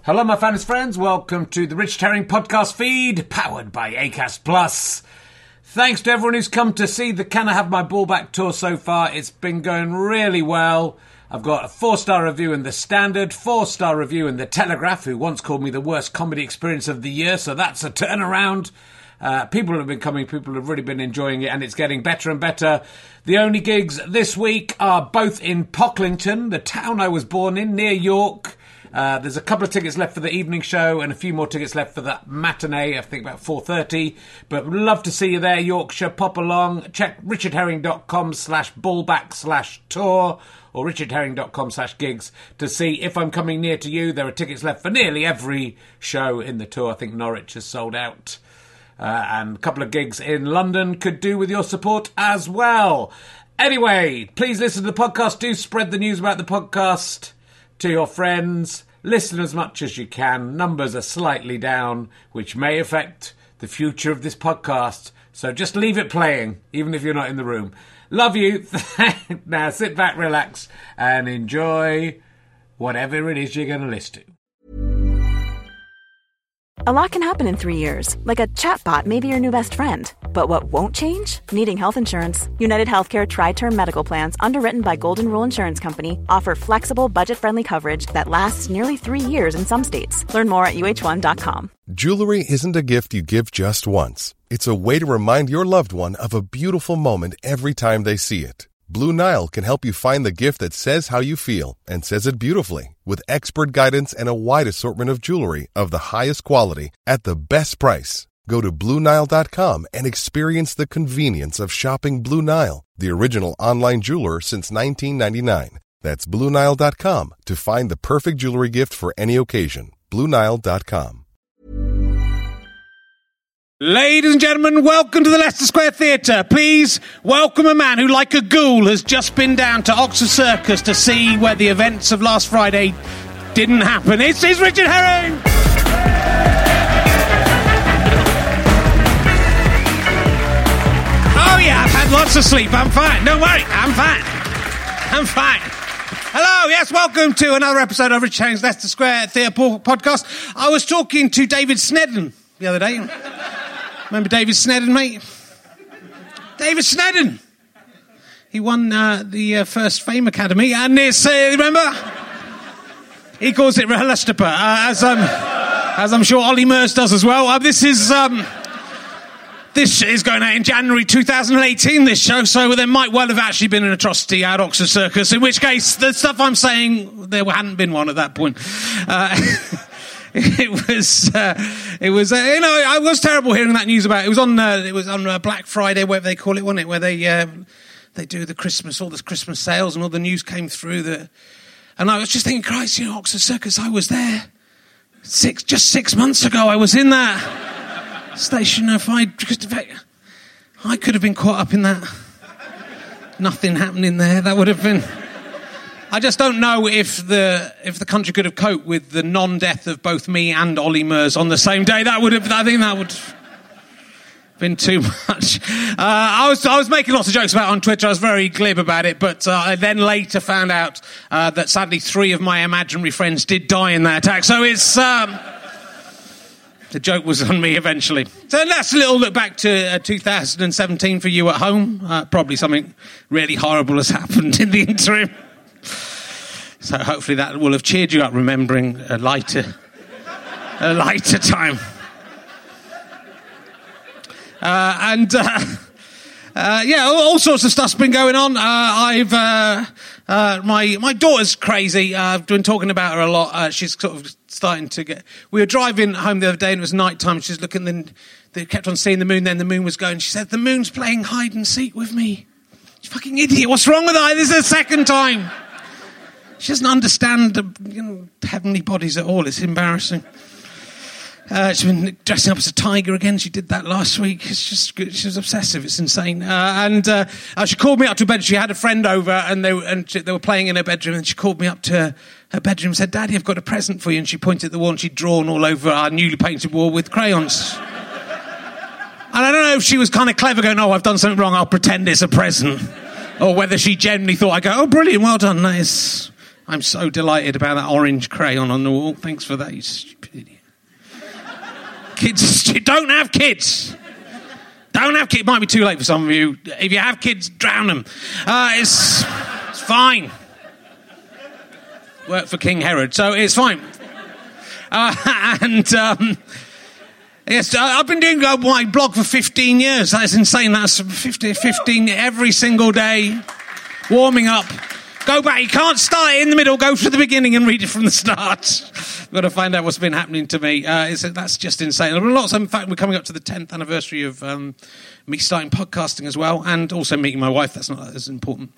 Hello, my fans friends. Welcome to the Richard Herring podcast feed, powered by Acast Plus. Thanks to everyone who's come to see the Can I Have My Ball Back tour so far. It's been going really well. I've got a 4-star review in The Standard, 4-star review in The Telegraph, who once called me the worst comedy experience of the year, so that's a turnaround. People have been coming, people have really been enjoying it, and it's getting better and better. The only gigs this week are both in Pocklington, the town I was born in, near York. There's a couple of tickets left for the evening show and a few more tickets left for the matinee, I think about 4:30. But we'd love to see you there, Yorkshire. Pop along. Check richardherring.com/ballback/tour or richardherring.com/gigs to see if I'm coming near to you. There are tickets left for nearly every show in the tour. I think Norwich has sold out. And a couple of gigs in London could do with your support as well. Anyway, please listen to the podcast. Do spread the news about the podcast to your friends. Listen as much as you can. Numbers are slightly down, which may affect the future of this podcast. So just leave it playing, even if you're not in the room. Love you. Now sit back, relax, and enjoy whatever it is you're going to listen to. A lot can happen in 3 years, like a chatbot may be your new best friend. But what won't change? Needing health insurance. United Healthcare Tri-Term Medical Plans, underwritten by Golden Rule Insurance Company, offer flexible, budget-friendly coverage that lasts nearly 3 years in some states. Learn more at uh1.com. Jewelry isn't a gift you give just once. It's a way to remind your loved one of a beautiful moment every time they see it. Blue Nile can help you find the gift that says how you feel and says it beautifully, with expert guidance and a wide assortment of jewelry of the highest quality at the best price. Go to BlueNile.com and experience the convenience of shopping Blue Nile, the original online jeweler since 1999. That's BlueNile.com to find the perfect jewelry gift for any occasion. BlueNile.com. Ladies and gentlemen, welcome to the Leicester Square Theatre. Please welcome a man who, like a ghoul, has just been down to Oxford Circus to see where the events of last Friday didn't happen. It's Richard Herring! Oh yeah, I've had lots of sleep. I'm fine. Don't worry. I'm fine. Hello, yes, welcome to another episode of Richard Herring's Leicester Square Theatre podcast. I was talking to David Snedden the other day. Remember David Snedden, mate? David Snedden! He won the first Fame Academy, and it's, remember? He calls it RHLSTP, as I'm sure Ollie Murs does as well. This is going out in January 2018, this show, so there might well have actually been an atrocity at Oxford Circus, in which case, the stuff I'm saying, there hadn't been one at that point. It was I was terrible hearing that news about it. It was on Black Friday, whatever they call it, wasn't it? Where they do the Christmas, all the Christmas sales, and all the news came through and I was just thinking, Christ, Oxford Circus, I was there just 6 months ago. I was in that station. I could have been caught up in that. Nothing happening there. That would have been. I just don't know if the country could have coped with the non-death of both me and Ollie Murs on the same day. I think that would have been too much. I was making lots of jokes about it on Twitter. I was very glib about it, but I then later found out that sadly 3 of my imaginary friends did die in that attack. So it's the joke was on me eventually. So that's a little look back to 2017 for you at home. Probably something really horrible has happened in the interim. So hopefully that will have cheered you up, remembering a lighter time. All sorts of stuff's been going on. My daughter's crazy. I've been talking about her a lot. She's sort of starting to get. We were driving home the other day and it was night time. She's looking, they kept on seeing the moon. Then the moon was going. She said, "The moon's playing hide and seek with me." You fucking idiot! What's wrong with her? This is the second time. She doesn't understand heavenly bodies at all. It's embarrassing. She's been dressing up as a tiger again. She did that last week. It's just good. She's obsessive. It's insane. She called me up to bed. She had a friend over, and they were playing in her bedroom. And she called me up to her bedroom and said, "Daddy, I've got a present for you." And she pointed at the wall, and she'd drawn all over our newly painted wall with crayons. And I don't know if she was kind of clever, going, "Oh, I've done something wrong. I'll pretend it's a present," or whether she genuinely thought, "I go, oh, brilliant, well done, nice." I'm so delighted about that orange crayon on the wall. Thanks for that, you stupid idiot. Kids, don't have kids. Don't have kids. It might be too late for some of you. If you have kids, drown them. It's fine. Worked for King Herod, so it's fine. Yes, I've been doing my blog for 15 years. That's insane. That's 15 every single day. Warming up. Go back. You can't start it in the middle. Go to the beginning and read it from the start. I've got to find out what's been happening to me. That's just insane. There are lots. In fact, we're coming up to the 10th anniversary of me starting podcasting as well, and also meeting my wife. That's not as important.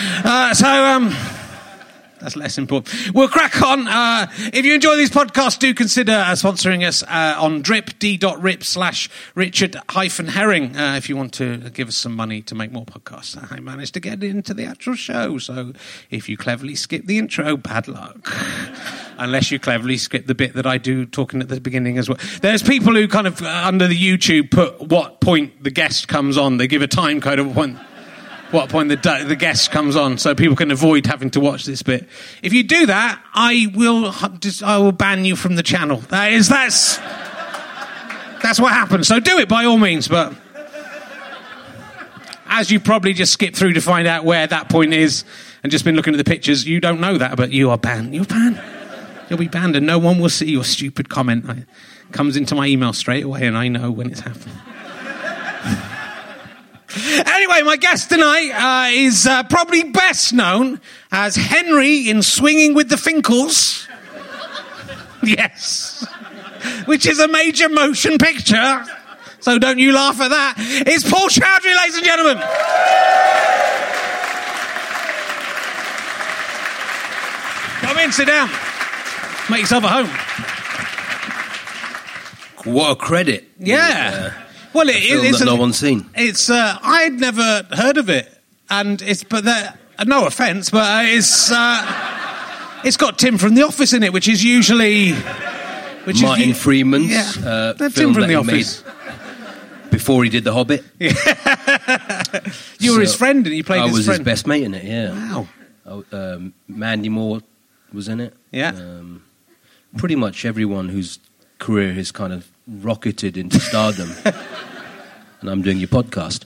That's less important. We'll crack on. If you enjoy these podcasts, do consider sponsoring us on Drip, d.rip/Richard-Herring, if you want to give us some money to make more podcasts. I managed to get into the actual show, so if you cleverly skip the intro, bad luck. Unless you cleverly skip the bit that I do talking at the beginning as well. There's people who kind of, under the YouTube, put what point the guest comes on. They give a time code of what point the guest comes on, so people can avoid having to watch this bit. If you do that, I will ban you from the channel. That's what happens. So do it by all means, but as you probably just skip through to find out where that point is and just been looking at the pictures, you don't know that, but you are banned. You're banned. You'll be banned, and no one will see your stupid comment. It comes into my email straight away, and I know when it's happened. Anyway, my guest tonight is probably best known as Henry in Swinging with the Finkles. Yes. Which is a major motion picture. So don't you laugh at that. It's Paul Chowdhury, ladies and gentlemen. Come in, sit down. Make yourself at home. What a credit. Yeah. Well, it's that no one's seen. It's I'd never heard of it, and no offence, but it's got Tim from The Office in it, which is usually Martin Freeman's Tim film from that The he Office. made before he did The Hobbit. You were his friend, and you played his friend. I was his best mate in it. Yeah. Wow. Mandy Moore was in it. Yeah. Pretty much everyone whose career has kind of rocketed into stardom. And I'm doing your podcast.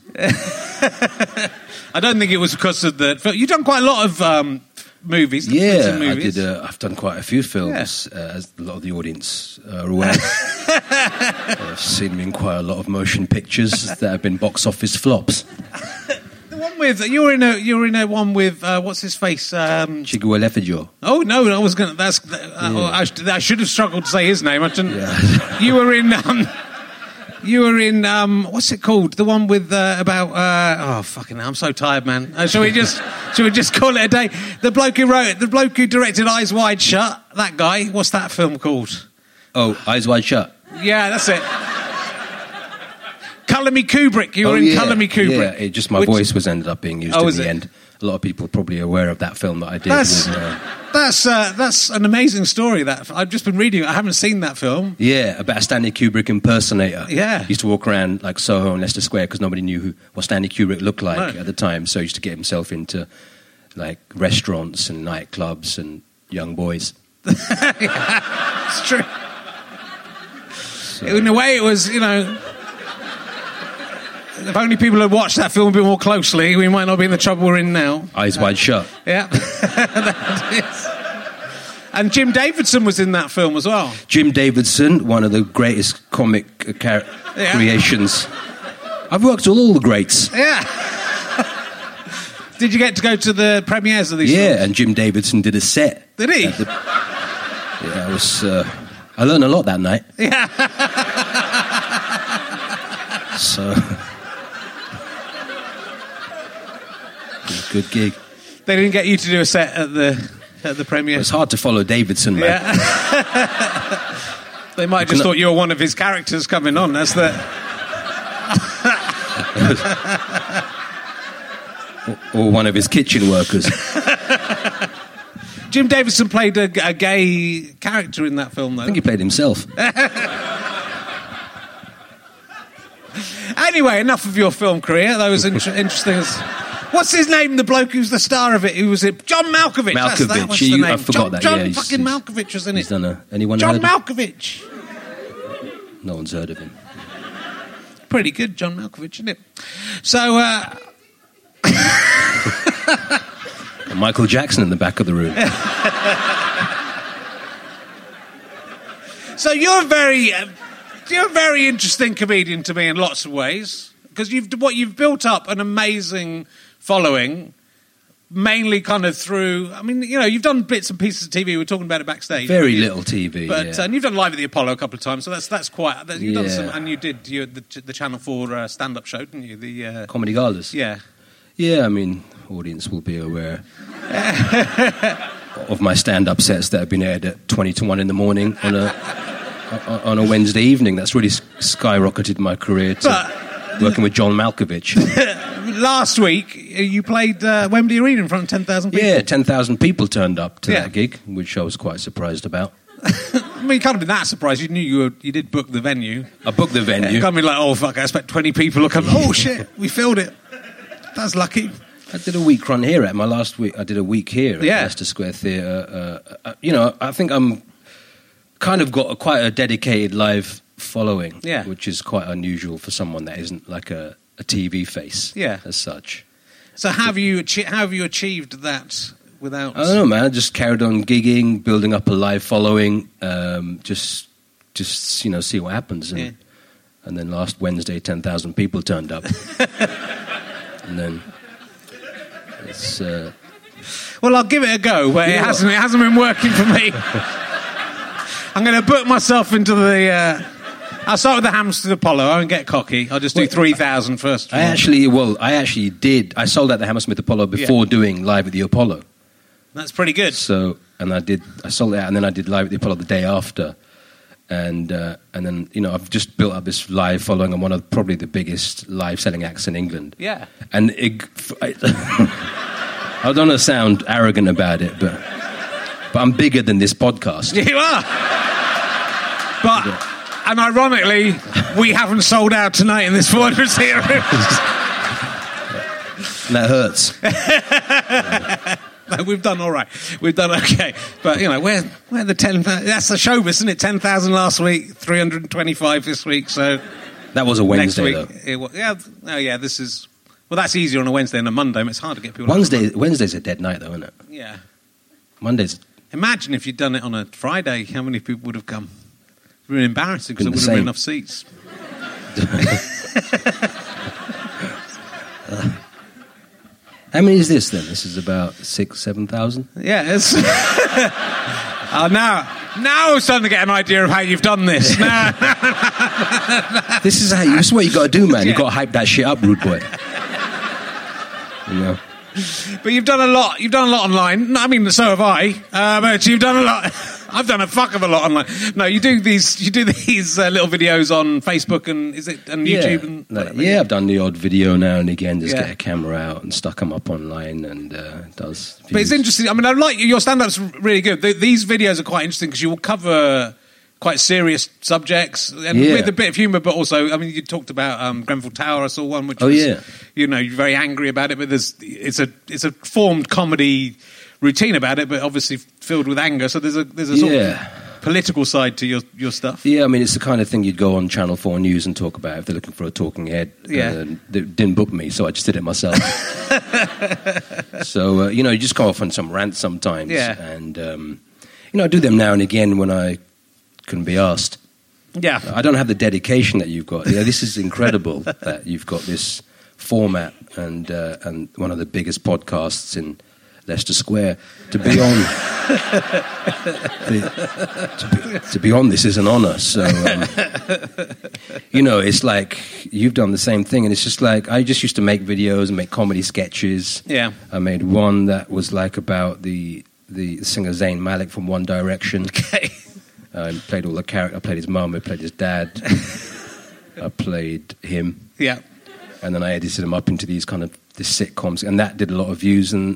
I don't think it was because of the... You've done quite a lot of movies. Yeah, movies. I did. I've done quite a few films, as a lot of the audience are aware. I've seen me in quite a lot of motion pictures that have been box office flops. The one with... You were in a one with... what's his face? Chiwetel Ejiofor. Oh, no, I was going to... I should have struggled to say his name. I didn't... Yeah. You were in... You were in, what's it called? The one with, about, oh, fucking hell, I'm so tired, man. Shall we just call it a day? The bloke who directed Eyes Wide Shut, that guy, what's that film called? Oh, Eyes Wide Shut. Yeah, that's it. Colour Me Kubrick. You were in Colour Me Kubrick. Yeah, my voice was ended up being used in the end. A lot of people are probably aware of that film that I did. That's an amazing story. That I've just been reading. I haven't seen that film. Yeah, about a Stanley Kubrick impersonator. Yeah, he used to walk around like Soho and Leicester Square because nobody knew what Stanley Kubrick looked like at the time. So he used to get himself into like restaurants and nightclubs and young boys. It's true. So. In a way, it was, if only people had watched that film a bit more closely, we might not be in the trouble we're in now. Eyes Wide Shut. Yeah. And Jim Davidson was in that film as well. Jim Davidson, one of the greatest comic creations. I've worked with all the greats. Yeah. Did you get to go to the premieres of these films? Yeah, and Jim Davidson did a set. Did he? I learned a lot that night. Yeah. So... good gig. They didn't get you to do a set at the premiere. It's hard to follow Davidson, man. Yeah. They might have just thought you were one of his characters coming on. That's the. or one of his kitchen workers. Jim Davidson played a gay character in that film, though. I think he played himself. Anyway, enough of your film career. That was interesting. What's his name? The bloke who's the star of it. Who was it? John Malkovich. Malkovich. That was the name. I forgot that. John yeah, fucking Malkovich was in he's it. Done anyone John heard of him? Malkovich. No one's heard of him. Pretty good, John Malkovich, isn't it? So, And Michael Jackson in the back of the room. so you're a very interesting comedian to me in lots of ways, because you've built up an amazing following, mainly kind of through. I mean, you've done bits and pieces of TV. We were talking about it backstage. Very little TV, but yeah. and you've done Live at the Apollo a couple of times, so that's quite. You've done Yeah. some, and you did the Channel 4 stand-up show, didn't you? The Comedy Galas. yeah. Yeah, I mean, audience will be aware of my stand-up sets that have been aired at 20 to 1 in the morning on a Wednesday evening. That's really skyrocketed my career to working with John Malkovich. Last week, you played Wembley Arena in front of 10,000 people. Yeah, 10,000 people turned up to Yeah. that gig, which I was quite surprised about. I mean, you can't have been that surprised. You knew you did book the venue. I booked the venue. You can't be like, oh, fuck, I expect 20 people will come. Oh, shit, we filled it. That's lucky. I did a week run here at my last week. I did a week here at Yeah. Leicester Square Theatre. I think I'm kind of got quite a dedicated live following, Yeah. which is quite unusual for someone that isn't like a TV face, Yeah. as such. So how have you achieved that without... I don't know, man. I just carried on gigging, building up a live following, just see what happens. And then last Wednesday, 10,000 people turned up. And then it's... Well, I'll give it a go, but it hasn't been working for me. I'm going to book myself into the... I'll start with the Hammersmith Apollo. I won't get cocky. I'll just do 3,000 first. I actually did. I sold out the Hammersmith Apollo before doing Live at the Apollo. That's pretty good. So, and I sold it out, and then I did Live at the Apollo the day after. And then, I've just built up this live following. I'm one of probably the biggest live selling acts in England. Yeah. And I don't want to sound arrogant about it, but I'm bigger than this podcast. You are. But, and ironically, we haven't sold out tonight in this Void Theatre. And that hurts. No, we've done all right. We've done okay. But, where the 10,000... That's the showbiz, isn't it? 10,000 last week, 325 this week, so... That was a Wednesday, next week, though. This is... Well, that's easier on a Wednesday than a Monday. It's hard to get people... Wednesday's a dead night, though, isn't it? Yeah. Monday's... Imagine if you'd done it on a Friday, how many people would have come? It would have been embarrassing because Been there the wouldn't have been same. enough seats. How many is this, then? This is about 6,000-7,000? Yeah, it's... now I'm starting to get an idea of how you've done this. This is what you got to do, man. You got to hype that shit up, rude boy. But you've done a lot. You've done a lot online. I mean, so have I. But you've done a lot. I've done a fuck of a lot online. No, you do these little videos on Facebook and YouTube and whatever. Yeah, I've done the odd video now and again. Just get a camera out and stuck them up online and does. Views. But it's interesting. I mean, I like your stand-up's really good. These videos are quite interesting because you will cover quite serious subjects and with a bit of humour, but also, I mean, you talked about Grenfell Tower. I saw one which was, you're very angry about it, but it's a formed comedy routine about it, but obviously filled with anger. So there's a sort of political side to your stuff. Yeah, I mean, it's the kind of thing you'd go on Channel 4 News and talk about if they're looking for a talking head. They didn't book me, so I just did it myself. So, you just go off on some rant sometimes. Yeah. And, I do them now and again when I can be asked. Yeah. I don't have the dedication that you've got. This is incredible that you've got this format and one of the biggest podcasts in Leicester Square to be on. to be on this is an honour. So, it's like you've done the same thing, and it's just like I just used to make videos and make comedy sketches. Yeah, I made one that was like about the singer Zayn Malik from One Direction. Okay, I played all the characters. I played his mum. I played his dad. I played him. Yeah, and then I edited him up into these sitcoms, and that did a lot of views and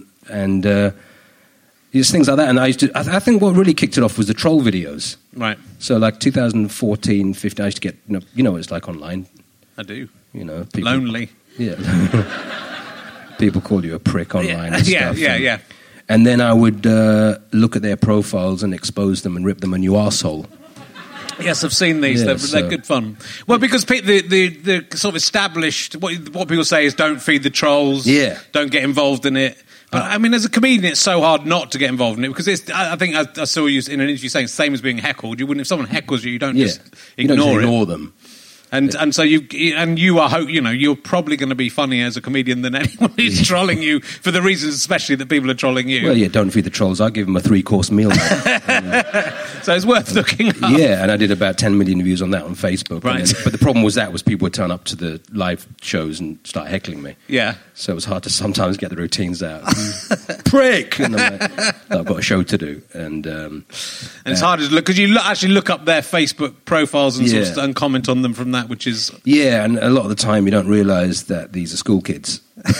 just things like that. And I think what really kicked it off was the troll videos. Right. So like 2014, 15, I used to get, what it's like online. I do. People, lonely. Yeah. People call you a prick online and stuff. Yeah. And then I would look at their profiles and expose them and rip them a new arsehole. Yes, I've seen these. Yeah, they're good fun. Well, because the sort of established, what people say is don't feed the trolls, don't get involved in it. But, I mean, as a comedian, it's so hard not to get involved in it, because I think I saw you in an interview saying it's the same as being heckled. You wouldn't, if someone heckles you, you don't just ignore them. And so you are you're probably going to be funnier as a comedian than anyone who's trolling you for the reasons, especially that people are trolling you. Well, yeah, don't feed the trolls. I give them a 3-course meal. So it's worth looking up. Yeah, and I did about 10 million views on that on Facebook. Right. But the problem was people would turn up to the live shows and start heckling me. Yeah. So it was hard to sometimes get the routines out. Prick! And I'm like, I've got a show to do. And it's hard to look, because you actually look up their Facebook profiles and sort of, and comment on them from that, which is... Yeah, and a lot of the time you don't realise that these are school kids.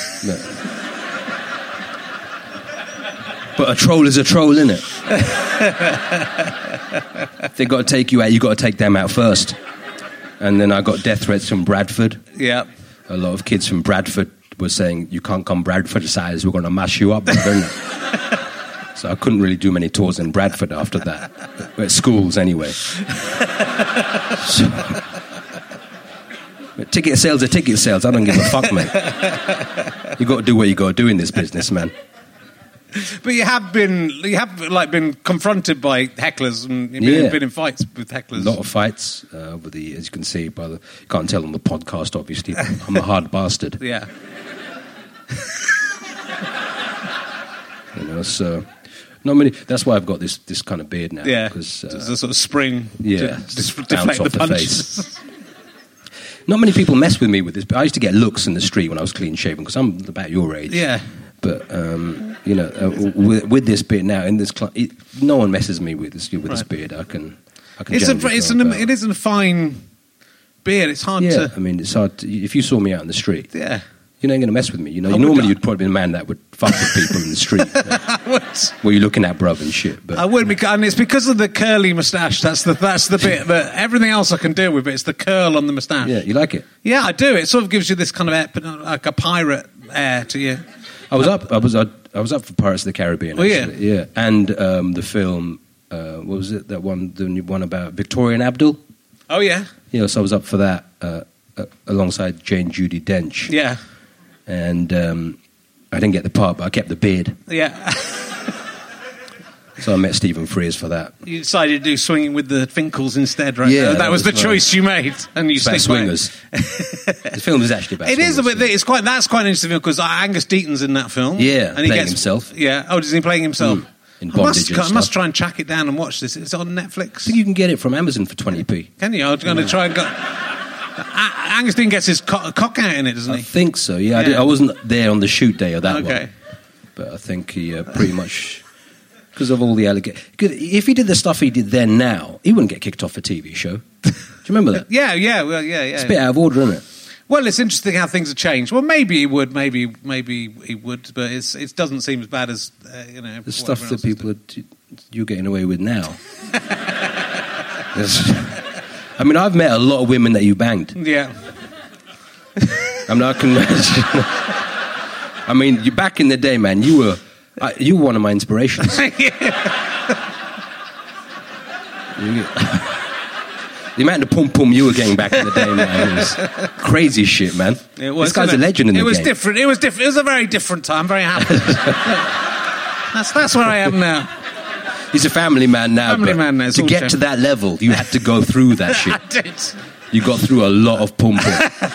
But a troll is a troll, innit? If they've got to take you out, you've got to take them out first. And then I got death threats from Bradford. Yeah. A lot of kids from Bradford were saying, you can't come Bradford size, we're going to mash you up. So I couldn't really do many tours in Bradford after that. At schools, anyway. Ticket sales are ticket sales. I don't give a fuck, mate. You got to do what you got to do in this business, man. But you have been confronted by hecklers, and you've been in fights with hecklers. A lot of fights with the, as you can see, you can't tell on the podcast, obviously. I'm a hard bastard. Yeah. So not many. That's why I've got this kind of beard now. Yeah, because there's a sort of spring. Yeah, deflect the punches. Face. Not many people mess with me with this. But I used to get looks in the street when I was clean shaven, because I'm about your age. Yeah. But with this beard now, in this no one messes me with this beard. I can. It isn't a fine beard. It's hard to. I mean, it's hard if you saw me out in the street. Yeah. You're not going to mess with me. Normally you'd probably be a man that would fuck with people in the street. What are you looking at, bruv, and shit? But I would, and it's because of the curly moustache. That's the bit. But everything else I can deal with. It's the curl on the moustache. Yeah, you like it? Yeah, I do. It sort of gives you this kind of like a pirate air to you. I was up for Pirates of the Caribbean. Actually. Yeah, and the film. What was it? That one, the one about Victoria and Abdul. Oh yeah. Yeah, so I was up for that alongside Jane Judi Dench. Yeah. And I didn't get the part, but I kept the beard. Yeah. So I met Stephen Frears for that. You decided to do Swinging with the Finkel's instead, right? Yeah, that was the choice you made, and you stick Swingers. The film is actually about. It swingers. Is a bit. That's quite an interesting film, because Angus Deaton's in that film. Yeah, and playing himself. Yeah. Oh, is he playing himself? In bondage I must try and track it down and watch this. It's on Netflix. I think you can get it from Amazon for 20p. Can you? I'm going to try and go. Angus Deaton gets his cock out in it, doesn't he? I think so, yeah. I wasn't there on the shoot day of that one. Okay. But I think he pretty much, because of all the allegations. If he did the stuff he did then now, he wouldn't get kicked off a TV show. Do you remember that? Yeah. It's a bit out of order, isn't it? Well, it's interesting how things have changed. Well, maybe he would, maybe he would, but it doesn't seem as bad as, the stuff that people you're getting away with now. I mean, I've met a lot of women that you banged. Yeah. I mean, I can imagine. I mean, you back in the day, man, you were one of my inspirations. The amount of pum-pum you were getting back in the day, man, was crazy shit, man. It was, this guy's a legend in the game. It was different. It was a very different time. I'm very happy. That's where I am now. He's a family man now. To get to that level, you had to go through that shit. I did. You got through a lot of pum-pum.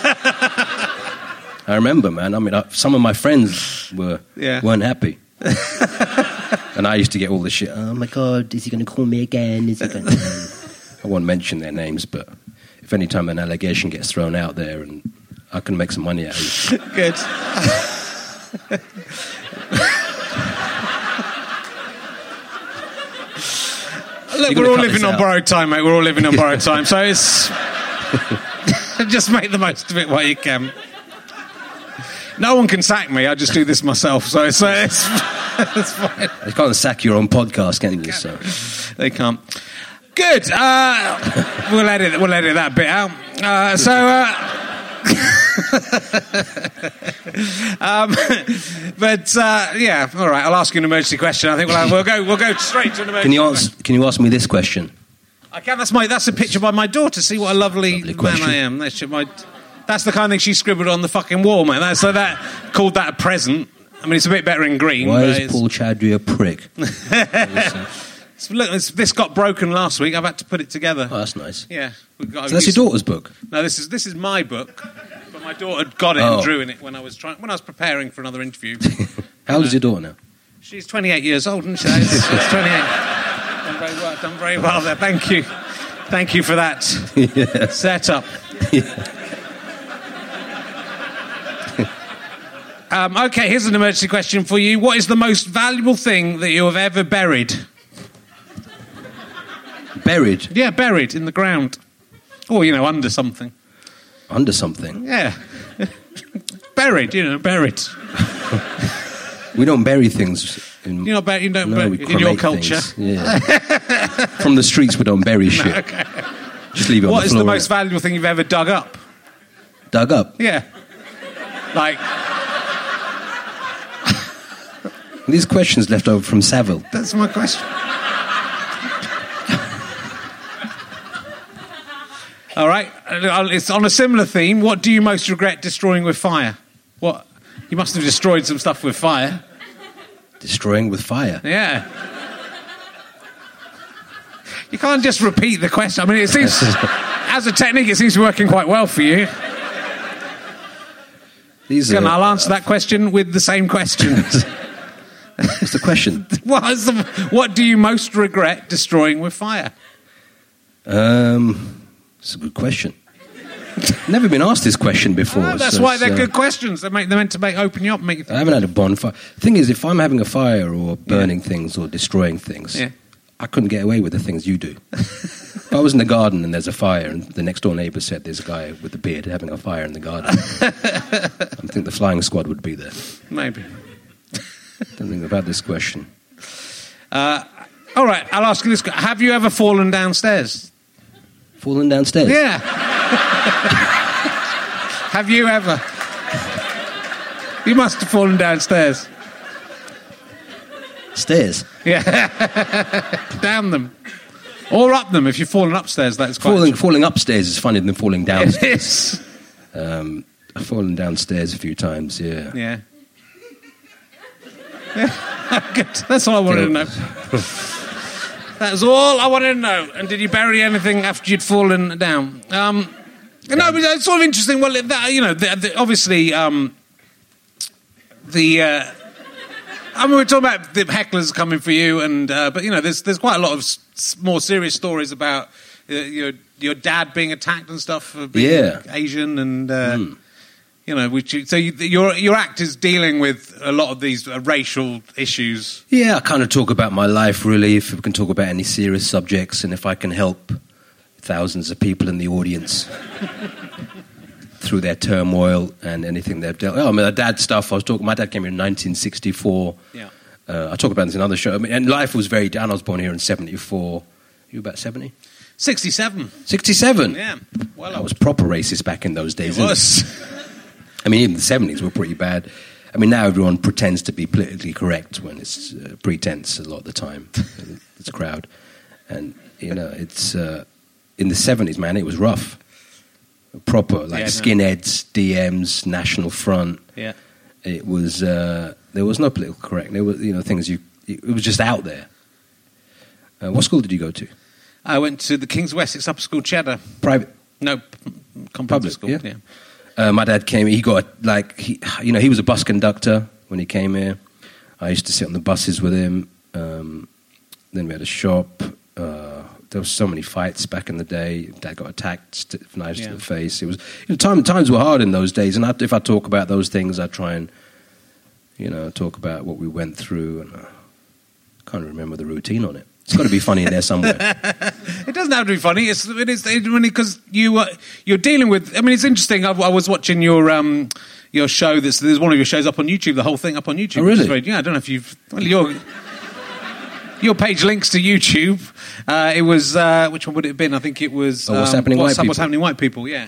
I remember, man. I mean, some of my friends weren't happy. And I used to get all the shit. Oh, my God, is he going to call me again? Is he going to... I won't mention their names, but if any time an allegation gets thrown out there, and I can make some money out of it. Good. Look, we're all living on borrowed time, mate. We're all living on borrowed time, so it's just make the most of it while you can. No one can sack me. I just do this myself, so it's fine. They can't sack your own podcast, can you? So they can't. Good. We'll edit that bit out. Yeah, all right. I'll ask you an emergency question. I think we'll go straight to an emergency. Can you ask me this question? I can. That's a picture by my daughter. See what a lovely man I am. That's the kind of thing she scribbled on the fucking wall, man. Called that a present. I mean, it's a bit better in green. Why is Paul Chadwick a prick? Look, this got broken last week. I've had to put it together. Oh, that's nice. Yeah. So that's your daughter's book? No, this is my book. But my daughter got it and drew in it when I was preparing for another interview. How old is your daughter now? She's 28 years old, isn't she? She's 28. Done very well there. Thank you. Thank you for that setup. Okay, here's an emergency question for you. What is the most valuable thing that you have ever buried? Buried? Yeah, buried in the ground. Or, under something. Under something? Yeah. Buried. Buried. We don't bury things. In your culture? Yeah. From the streets, we don't bury shit. Okay. Just leave it on the floor. What is the most valuable thing you've ever dug up? Dug up? Yeah. Like... These questions left over from Savile. That's my question. All right. It's on a similar theme. What do you most regret destroying with fire? What? You must have destroyed some stuff with fire. Destroying with fire? Yeah. You can't just repeat the question. I mean, it seems, as a technique, it seems to be working quite well for you. I'll answer that question with the same question. What's the question? What do you most regret destroying with fire? It's a good question. Never been asked this question before. That's why they're good questions. They're meant to open you up and make you think. I haven't had a bonfire. The thing is, if I'm having a fire or burning things or destroying things, I couldn't get away with the things you do. If I was in the garden and there's a fire and the next door neighbour said there's a guy with a beard having a fire in the garden, I think the flying squad would be there. Maybe. Don't think about this question. All right, I'll ask you this. Have you ever fallen downstairs? Fallen downstairs? Yeah. Have you ever? You must have fallen downstairs. Stairs? Yeah. Down them. Or up them. If you've fallen upstairs, that's quite... Falling upstairs is funnier than falling downstairs. It is. I've fallen downstairs a few times, yeah. Yeah. Good. That's all I wanted to know. That's all I wanted to know. And did you bury anything after you'd fallen down? No, but it's sort of interesting. Well, obviously, I mean, we're talking about the hecklers coming for you, and but there's quite a lot of more serious stories about your dad being attacked and stuff for being Asian, and so your act is dealing with a lot of these racial issues. Yeah, I kind of talk about my life, really, if we can talk about any serious subjects, and if I can help thousands of people in the audience through their turmoil and anything they've dealt with. I mean, my dad stuff, my dad came here in 1964. Yeah. I talk about this in other shows. I mean, and life was very down. I was born here in 74. You about 70? 67. 67? Yeah. Well, I was proper racist back in those days. It was. I mean, even the 70s were pretty bad. I mean, now everyone pretends to be politically correct when it's pretense a lot of the time. It's a crowd. And, it's... in the 70s, man, it was rough. Proper, skinheads, DMs, National Front. Yeah. It was... there was no political correct. There were, things it was just out there. What school did you go to? I went to the King's Wessex Upper School, Cheddar. Private? No, public school, yeah. My dad came, he got, he was a bus conductor when he came here. I used to sit on the buses with him. Then we had a shop. There were so many fights back in the day. Dad got attacked, knives to the face. It was times were hard in those days. And if I talk about those things, I try and talk about what we went through. And I can't remember the routine on it. It's got to be funny in there somewhere. It doesn't have to be funny. It is because you're dealing with. I mean, it's interesting. I was watching your show. There's one of your shows up on YouTube. The whole thing up on YouTube. Oh, really? I don't know if you've. Well, your page links to YouTube. It was which one would it have been? I think it was What's Happening White People. What's Happening White People? Yeah.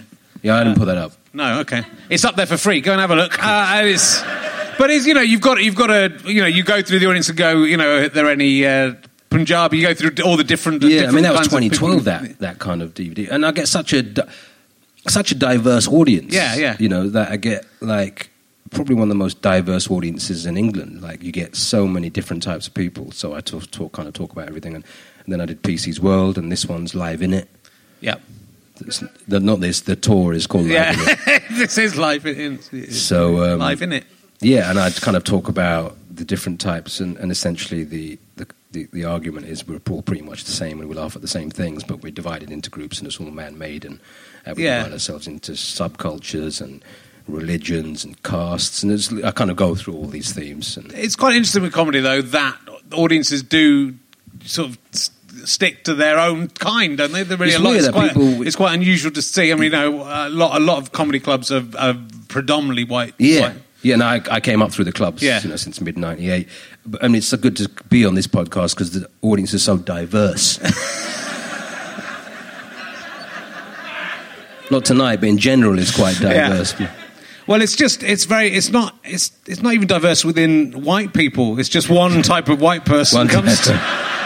Yeah, I didn't put that up. No, okay. It's up there for free. Go and have a look. But you've got to, you go through the audience and go, are there any Punjabi? You go through all the different. Yeah, different that was kinds of 2012. people. That kind of DVD, and I get such a diverse audience. Yeah. That I get like probably one of the most diverse audiences in England. Like you get so many different types of people. So I talk about everything, and then I did PC's World, and this one's Live In It. Yeah. The tour is called Live In It. This is Live In It. So Live In It. Yeah, and I'd kind of talk about the different types, and essentially the argument is we're all pretty much the same, and we laugh at the same things, but we're divided into groups, and it's all man-made, and we divide ourselves into subcultures and religions and castes, and I kind of go through all these themes. And it's quite interesting with comedy, though, that audiences do sort of stick to their own kind, don't they? It's quite unusual to see. I mean, a lot of comedy clubs are predominantly white. Yeah. White. Yeah, and I came up through the clubs since mid-'98. I mean, it's so good to be on this podcast because the audience is so diverse. Not tonight, but in general, it's quite diverse. Yeah. Well, it's not even diverse within white people. It's just one type of white person comes to.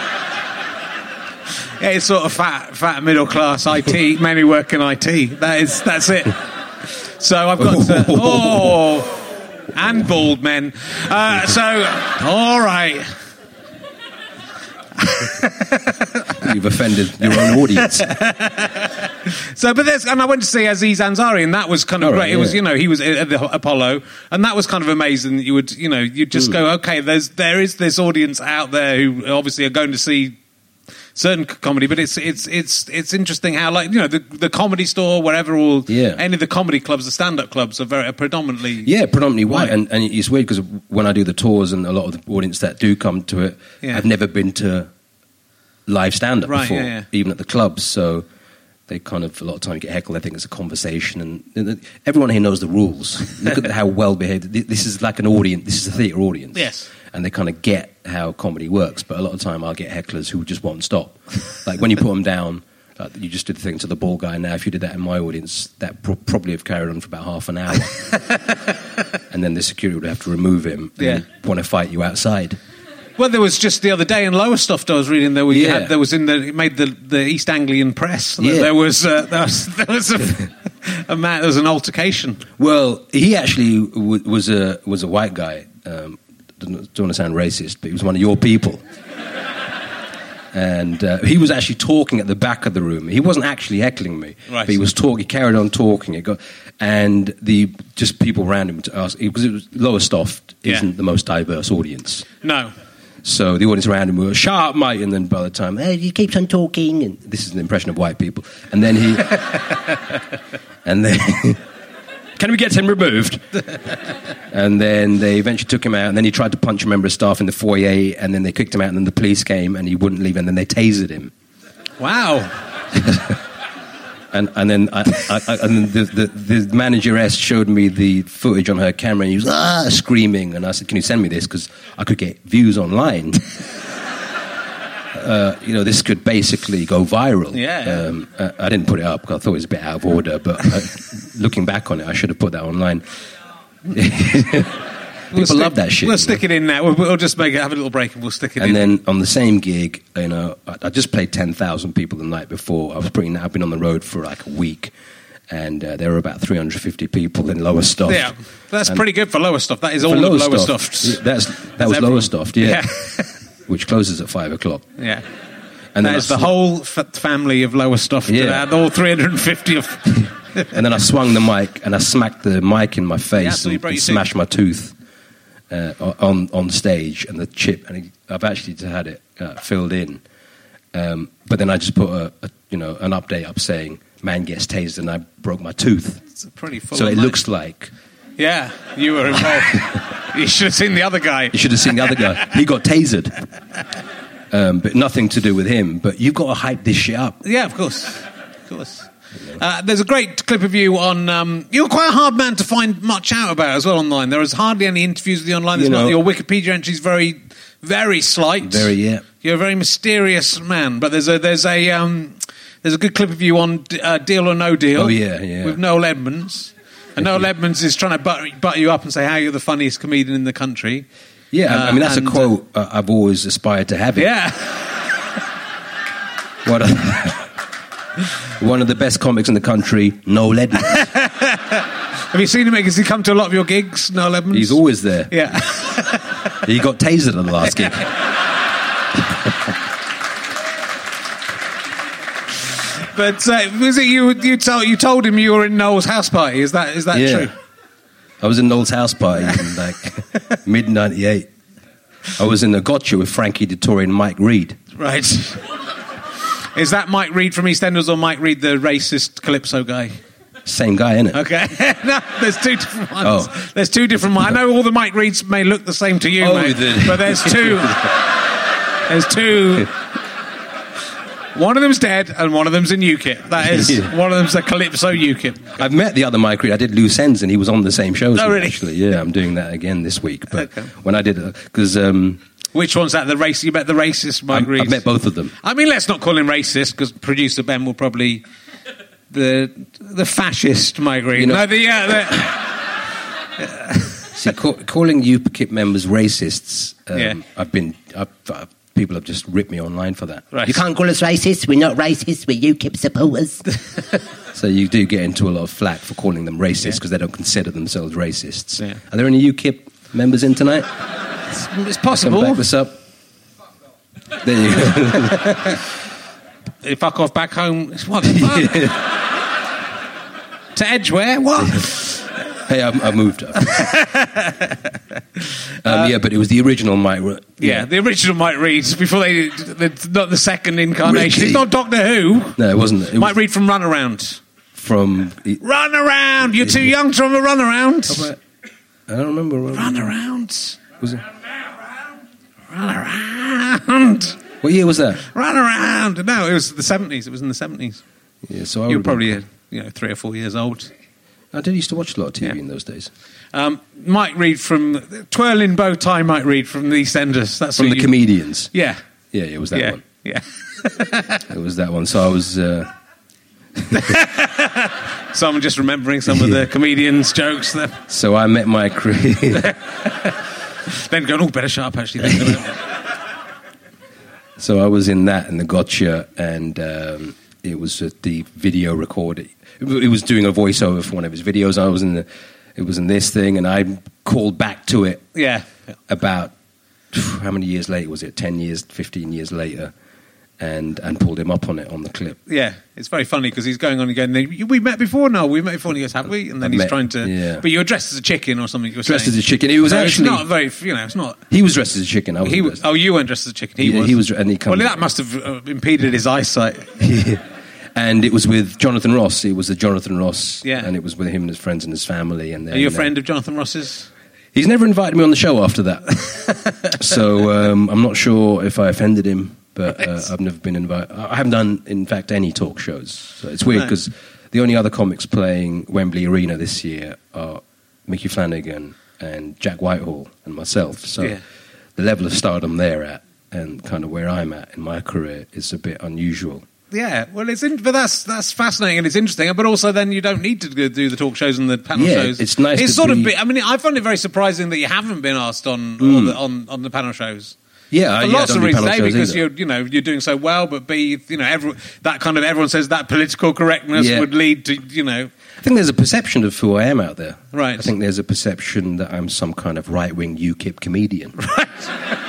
Yeah, it's sort of fat middle class IT, mainly work in IT. That's it. So I've got and bald men. All right. You've offended your own audience. And I went to see Aziz Ansari, and that was kind of great. Yeah. It was, he was at the Apollo, and that was kind of amazing that you would, you'd just go, okay, there is this audience out there who obviously are going to see certain comedy, but it's interesting how, like, the Comedy Store, wherever, or any of the comedy clubs, the stand-up clubs are predominantly white. And it's weird because when I do the tours and a lot of the audience that do come to it, I've never been to live stand-up before, even at the clubs, so they kind of, a lot of time get heckled. They think it's a conversation, and everyone here knows the rules. Look at how well behaved. This is like an audience. This is a theatre audience. Yes. And they kind of get how comedy works, but a lot of time I'll get hecklers who just won't stop. Like when you put them down, you just did the thing to the ball guy. Now, if you did that in my audience, that probably have carried on for about half an hour. And then the security would have to remove him and want to fight you outside. Well, there was just the other day in Lowestoft I was reading it made the East Anglian Press. Yeah. There was a man. There was an altercation. Well, he actually was a white guy. Don't want to sound racist, but he was one of your people. And he was actually talking at the back of the room. He wasn't actually heckling me, but he was talking. He carried on talking. And just people around him to ask, because it was Lowestoft isn't the most diverse audience. No. So the audience around him were, "Shut up, mate!" And then by the time, "Hey, he keeps on talking," and this is an impression of white people. And then can we get him removed? And then they eventually took him out, and then he tried to punch a member of staff in the foyer, and then they kicked him out, and then the police came, and he wouldn't leave, and then they tasered him. Wow. And then the manageress showed me the footage on her camera, and he was screaming, and I said, "Can you send me this? Because I could get views online." This could basically go viral. Yeah. I didn't put it up because I thought it was a bit out of order, but looking back on it, I should have put that online. People love that shit. We'll stick it in now. We'll just have a little break and we'll stick it in. And then on the same gig, I just played 10,000 people the night before. I've been on the road for like a week, and there were about 350 people in Lowestoft. Yeah, that's pretty good for Lowestoft. That is all of Lowestoft. That was Lowestoft, yeah. Which closes at 5 o'clock. Yeah. And that is the whole family of Lowestoft. Yeah. All 350 of... And then I swung the mic, and I smacked the mic in my face and smashed my tooth on stage, and the chip, and I've actually had it filled in. But then I just put an update up saying, "Man gets tased," and I broke my tooth. It's a pretty full. So it looks like... Yeah, you were involved. You should have seen the other guy. You should have seen the other guy. He got tasered. But nothing to do with him. But you've got to hype this shit up. Yeah, of course. Of course. There's a great clip of you on... you're quite a hard man to find much out about as well online. There is hardly any interviews with you online. Your Wikipedia entry is very, very slight. Very, yeah. You're a very mysterious man. But there's a There's a good clip of you on Deal or No Deal. Oh, yeah. With Noel Edmonds. And Noel Edmonds is trying to butt you up and say how you're the funniest comedian in the country. Yeah, I mean, that's a quote I've always aspired to have. Yeah. One of the best comics in the country, Noel Edmonds. Have you seen him? Has he come to a lot of your gigs, Noel Edmonds? He's always there. Yeah. He got tasered on the last gig. But was it you told him you were in Noel's house party? Is that true? I was in Noel's house party in like mid-98. I was in a gotcha with Frankie Dettori and Mike Reed. Right. Is that Mike Reed from EastEnders or Mike Reed, the racist Calypso guy? Same guy, isn't it? Okay. No, there's two different ones. Oh. There's two different ones. I know all the Mike Reeds may look the same to you, mate, but there's two. There's two. One of them's dead and one of them's in UKIP. That is, one of them's a Calypso UKIP. I've met the other Mike Reed. I did Loose Ends and he was on the same show as me, really? actually. Yeah, I'm doing that again this week. But okay. when I did it, because... which one's that? The race? You met the racist Mike Reed? I've met both of them. I mean, let's not call him racist because producer Ben will probably... The fascist Mike Reed. You know, See, calling UKIP members racists, people have just ripped me online for that. Right. You can't call us racist. We're not racist. We're UKIP supporters. So you do get into a lot of flack for calling them racist because they don't consider themselves racists. Yeah. Are there any UKIP members in tonight? It's possible. I can back this up. There you go. Fuck off back home. What the fuck? To Edgware? What? Hey, I moved up. But it was the original Mike Reed. Yeah, the original Mike Reed, before not the second incarnation. Really? It's not Doctor Who. No, it wasn't. Mike Reed from Runaround. Runaround! You're too young to remember Runaround. I don't remember. Runaround. Was it? Runaround. What year was that? Runaround. No, it was the 70s. It was in the 70s. Yeah, so you were probably 3 or 4 years old. I did used to watch a lot of TV in those days. Mike Reed from Twirling Bow Tie. Mike Reed from the EastEnders. That's from the Comedians. Yeah, yeah, it was that one. Yeah, it was that one. So I was. So I'm just remembering some of the Comedians' jokes there. So I met Mike Reed. Then going, better shut up. Actually, thinking about it. So I was in that and the Gotcha, and it was the video recording. It was doing a voiceover for one of his videos. It was in this thing, and I called back to it. Yeah. About how many years later was it? 10 years, 15 years later, and pulled him up on it on the clip. Yeah, it's very funny because he's going on again. We met before. No, we met before. And he goes, "Have we?" And then he's trying to. Yeah. But you were dressed as a chicken or something. You were dressed saying. As a chicken. It was actually it's not very. It's not. He was dressed as a chicken. You weren't dressed as a chicken. He was, and he. Well, that must have impeded his eyesight. And it was with Jonathan Ross. It was the Jonathan Ross. Yeah. And it was with him and his friends and his family. And are you a friend of Jonathan Ross's? He's never invited me on the show after that. So I'm not sure if I offended him, but I've never been invited. I haven't done, in fact, any talk shows. So it's weird because the only other comics playing Wembley Arena this year are Mickey Flanagan and Jack Whitehall and myself. So the level of stardom they're at and kind of where I'm at in my career is a bit unusual. Yeah, well, but that's fascinating and it's interesting. But also, then you don't need to do the talk shows and the panel shows. It's nice. It's sort of. I mean, I find it very surprising that you haven't been asked on the panel shows. Yeah, for lots of reasons. A, because you're doing so well, but B, everyone says that political correctness would lead to I think there's a perception of who I am out there. Right. I think there's a perception that I'm some kind of right-wing UKIP comedian. Right.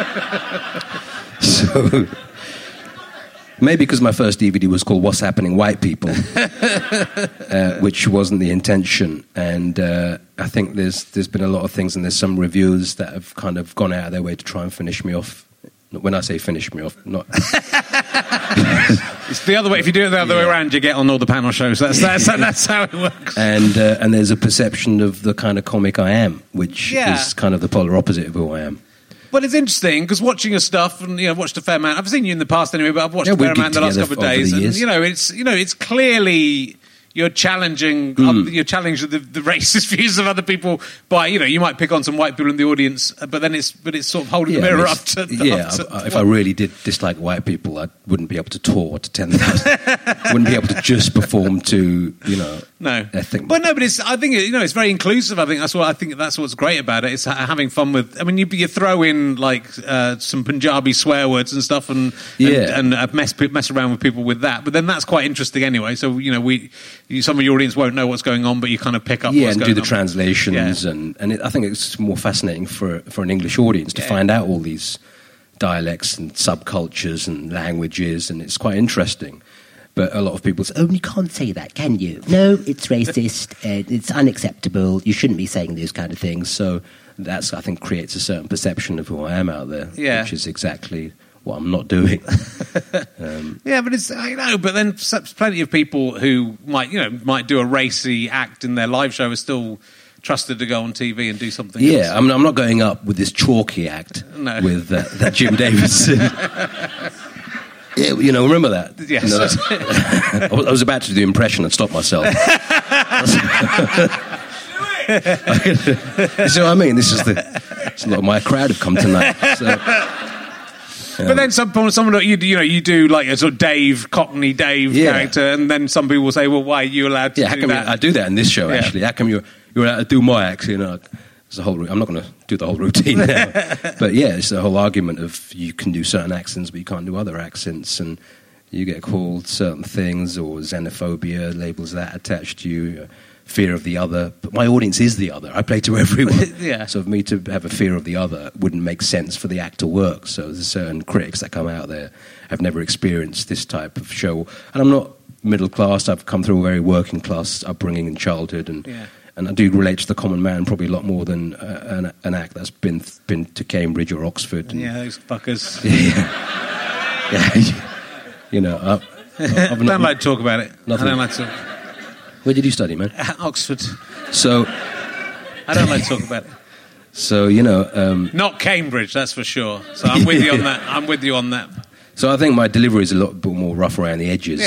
So. Maybe because my first DVD was called What's Happening White People, which wasn't the intention. And I think there's been a lot of things, and there's some reviews that have kind of gone out of their way to try and finish me off. When I say finish me off, not... It's the other way. If you do it the other way around, you get on all the panel shows. That's how it works. And there's a perception of the kind of comic I am, which is kind of the polar opposite of who I am. Well, it's interesting because watching your stuff, and I've watched a fair amount. I've seen you in the past anyway, but I've watched a fair amount in the last couple of days. And it's clearly you're challenging the racist views of other people by, you might pick on some white people in the audience, but it's sort of holding the mirror up to. If I really did dislike white people, I wouldn't be able to tour to 10,000. Wouldn't be able to just perform to No, I think. But no, but I think it's very inclusive. I think that's what's great about it. It's having fun with. I mean, you throw in like some Punjabi swear words and stuff, and mess around with people with that. But then that's quite interesting anyway. So some of your audience won't know what's going on, but you kind of pick up. Yeah, what's and going do the on. translations, and I think it's more fascinating for an English audience to find out all these dialects and subcultures and languages, and it's quite interesting. But a lot of people say, Oh, you can't say that, can you? No, it's racist. It's unacceptable. You shouldn't be saying those kind of things. so that's, I think, creates a certain perception of who I am out there, which is exactly what I'm not doing. Yeah, but but then plenty of people who might do a racy act in their live show are still trusted to go on TV and do something else. Yeah, I'm not going up with this chalky act with that Jim Davidson. Yeah, remember that? Yes. I was about to do the impression and stop myself. You see what I mean? It's a lot of my crowd have come tonight. So. But then someone you do like a sort of Cockney Dave character, and then some people will say, "Well, why are you allowed to do that?" I do that in this show actually. How come you're allowed to do my act? It's a whole. I'm not going to do the whole routine now, but it's the whole argument of you can do certain accents, but you can't do other accents, and you get called certain things, or xenophobia labels that attached to you. Fear of the other, but my audience is the other. I play to everyone. So for me to have a fear of the other wouldn't make sense for the act to work. So there's certain critics that come out there have never experienced this type of show, and I'm not middle class. I've come through a very working class upbringing in childhood, and I do relate to the common man probably a lot more than an act that's been to Cambridge or Oxford. And, those fuckers. I don't like to talk about it. Nothing. I don't like to. Where did you study, man? At Oxford. So I don't like to talk about it. So not Cambridge, that's for sure. So I'm with you on that. I'm with you on that. So I think my delivery is a lot more rough around the edges,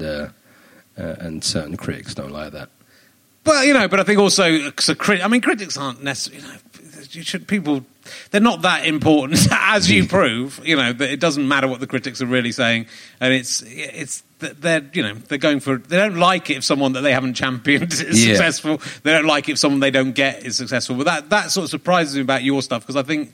and certain critics don't like that. Well, but I think also, critics aren't necessarily. They're not that important, as you prove. That it doesn't matter what the critics are really saying, and it's they're going for. They don't like it if someone that they haven't championed is successful. They don't like it if someone they don't get is successful. But that sort of surprises me about your stuff, because I think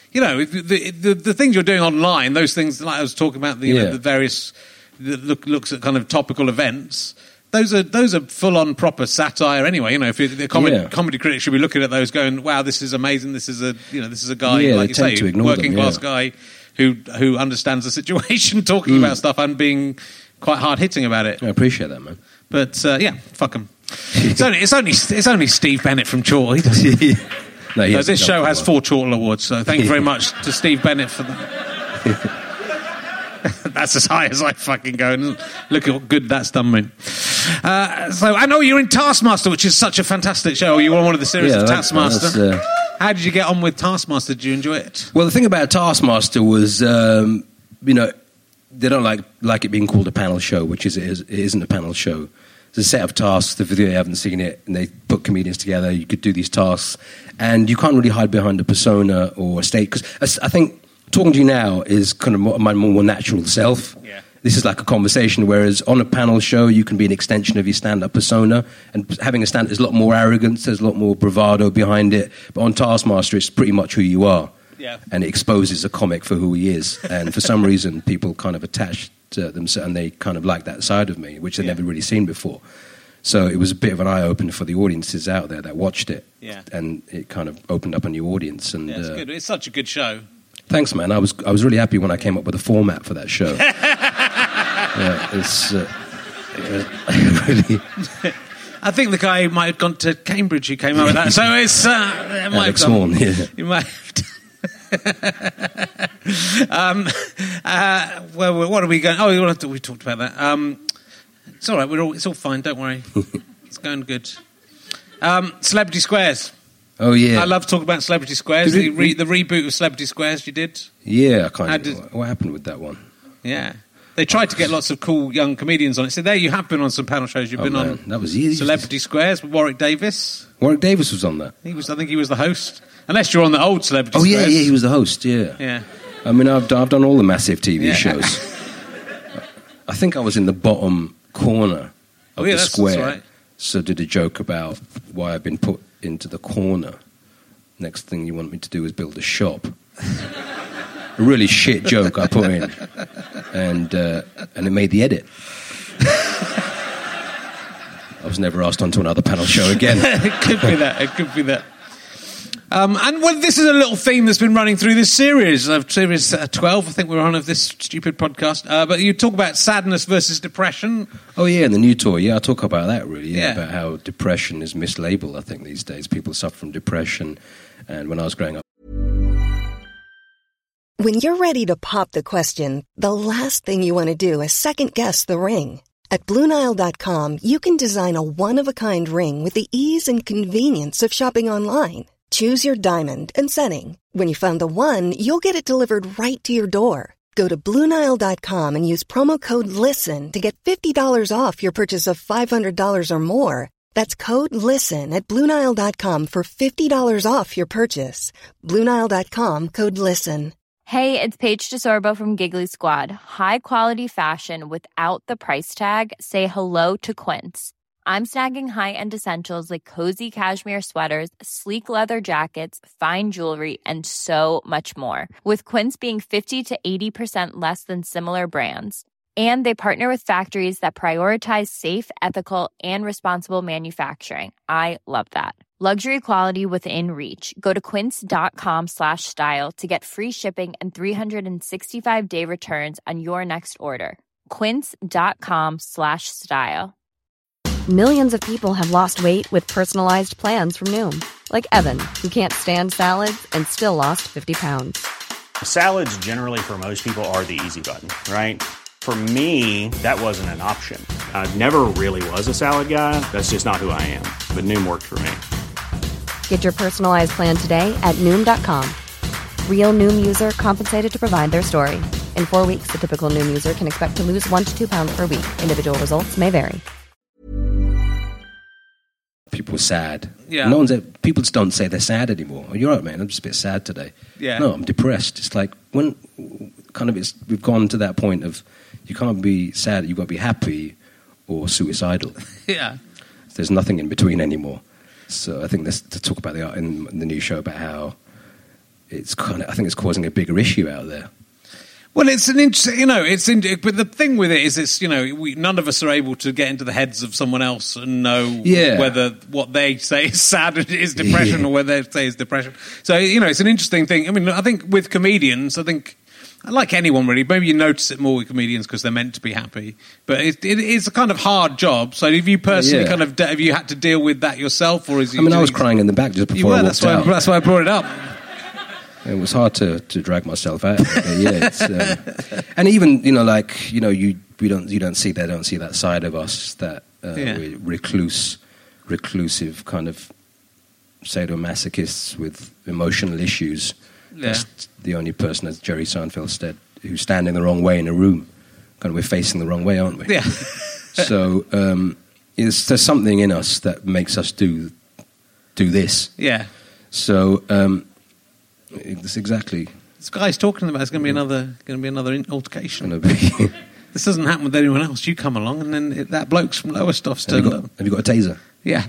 the things you're doing online, those things like I was talking about, the various looks at kind of topical events. Those are full on proper satire anyway. If the comedy critics should be looking at those, going, "Wow, this is amazing. This is a guy like you say, working class guy who understands the situation, talking about stuff and being quite hard hitting about it." I appreciate that, man. But fuck him. It's only Steve Bennett from Chortle. This show has 4 Chortle Awards, so thank you very much to Steve Bennett for that. That's as high as I fucking go, and look at what good that's done me. So I know you're in Taskmaster, which is such a fantastic show. You were on one of the series of Taskmaster. How did you get on with Taskmaster? Did you enjoy it? Well, the thing about Taskmaster was, they don't like it being called a panel show, which it isn't a panel show. There's a set of tasks. The video, you haven't seen it, and they put comedians together. You could do these tasks, and you can't really hide behind a persona or a state, because I think talking to you now is kind of my more natural self. Yeah. This is like a conversation, whereas on a panel show, you can be an extension of your stand-up persona, and having a stand is a lot more arrogance, there's a lot more bravado behind it. But on Taskmaster, it's pretty much who you are. Yeah. And it exposes a comic for who he is. And for some reason, people kind of attach to themselves, and they kind of like that side of me, which they've never really seen before. So it was a bit of an eye-opener for the audiences out there that watched it. Yeah. And it kind of opened up a new audience. And it's good. It's such a good show. Thanks, man. I was really happy when I came up with a format for that show. Really. I think the guy might have gone to Cambridge who came up with that. So it's Alex Horn. Yeah. You might have well, what are we going? Oh, we talked about that. It's all right. It's all fine. Don't worry. It's going good. Celebrity Squares. Oh, yeah. I love talking about Celebrity Squares. The reboot of Celebrity Squares you did. Yeah, what happened with that one? Yeah. They tried to get lots of cool young comedians on it. So there you have been on some panel shows. You've been on That was easy. Celebrity Squares with Warwick Davis. Warwick Davis was on that. I think he was the host. Unless you're on the old Celebrity Oh, Squares. yeah, he was the host, yeah. Yeah. I mean, I've done all the massive TV shows. I think I was in the bottom corner of the square. That's right. So did a joke about why I've been put into the corner. Next thing you want me to do is build a shop. A really shit joke I put in. And it made the edit. I was never asked onto another panel show again. It could be that. And well, this is a little theme that's been running through this series 12. I think we're on of this stupid podcast. But you talk about sadness versus depression. Oh yeah, and the new tour. Yeah, I talk about that really. Yeah. About how depression is mislabeled. I think these days people suffer from depression, and when I was growing up. When you're ready to pop the question, the last thing you want to do is second-guess the ring. At BlueNile.com, you can design a one-of-a-kind ring with the ease and convenience of shopping online. Choose your diamond and setting. When you find the one, you'll get it delivered right to your door. Go to BlueNile.com and use promo code LISTEN to get $50 off your purchase of $500 or more. That's code LISTEN at BlueNile.com for $50 off your purchase. BlueNile.com, code LISTEN. Hey, it's Paige DeSorbo from Giggly Squad. High quality fashion without the price tag. Say hello to Quince. I'm snagging high-end essentials like cozy cashmere sweaters, sleek leather jackets, fine jewelry, and so much more. With Quince being 50 to 80% less than similar brands. And they partner with factories that prioritize safe, ethical, and responsible manufacturing. I love that. Luxury quality within reach. Go to quince.com/style to get free shipping and 365-day returns on your next order. Quince.com/style. Millions of people have lost weight with personalized plans from Noom. Like Evan, who can't stand salads and still lost 50 pounds. Salads generally for most people are the easy button, right? For me, that wasn't an option. I never really was a salad guy. That's just not who I am. But Noom worked for me. Get your personalized plan today at Noom.com. Real Noom user compensated to provide their story. In 4 weeks, the typical Noom user can expect to lose 1 to 2 pounds per week. Individual results may vary. People were sad. Yeah. People just don't say they're sad anymore. Oh, you're right, man. I'm just a bit sad today. Yeah. No, I'm depressed. It's like we've gone to that point of you can't be sad. You've got to be happy or suicidal. Yeah. There's nothing in between anymore. So I think to talk about the art in the new show about how I think it's causing a bigger issue out there. Well, it's an interesting, but the thing with it is, none of us are able to get into the heads of someone else and know whether what they say is sad is depression or whether they say is depression. So, it's an interesting thing. I mean, I think with comedians, like anyone really, maybe you notice it more with comedians because they're meant to be happy. But it is a kind of hard job. So have you personally have you had to deal with that yourself? Or I was crying in the back just before I walked out. That's why I brought it up. It was hard to drag myself out. And even we don't see that side of us, that we're reclusive kind of sadomasochists with emotional issues. Yeah. That's the only person, as Jerry Seinfeld said, who's standing the wrong way in a room. Kind of we're facing the wrong way, aren't we? Yeah. So there's something in us that makes us do this. Yeah. So. It's exactly. This guy's talking about it's going to be another altercation. This doesn't happen with anyone else. You come along, and then that bloke's from Lowestoft's turned up. Have you got a taser? Yeah.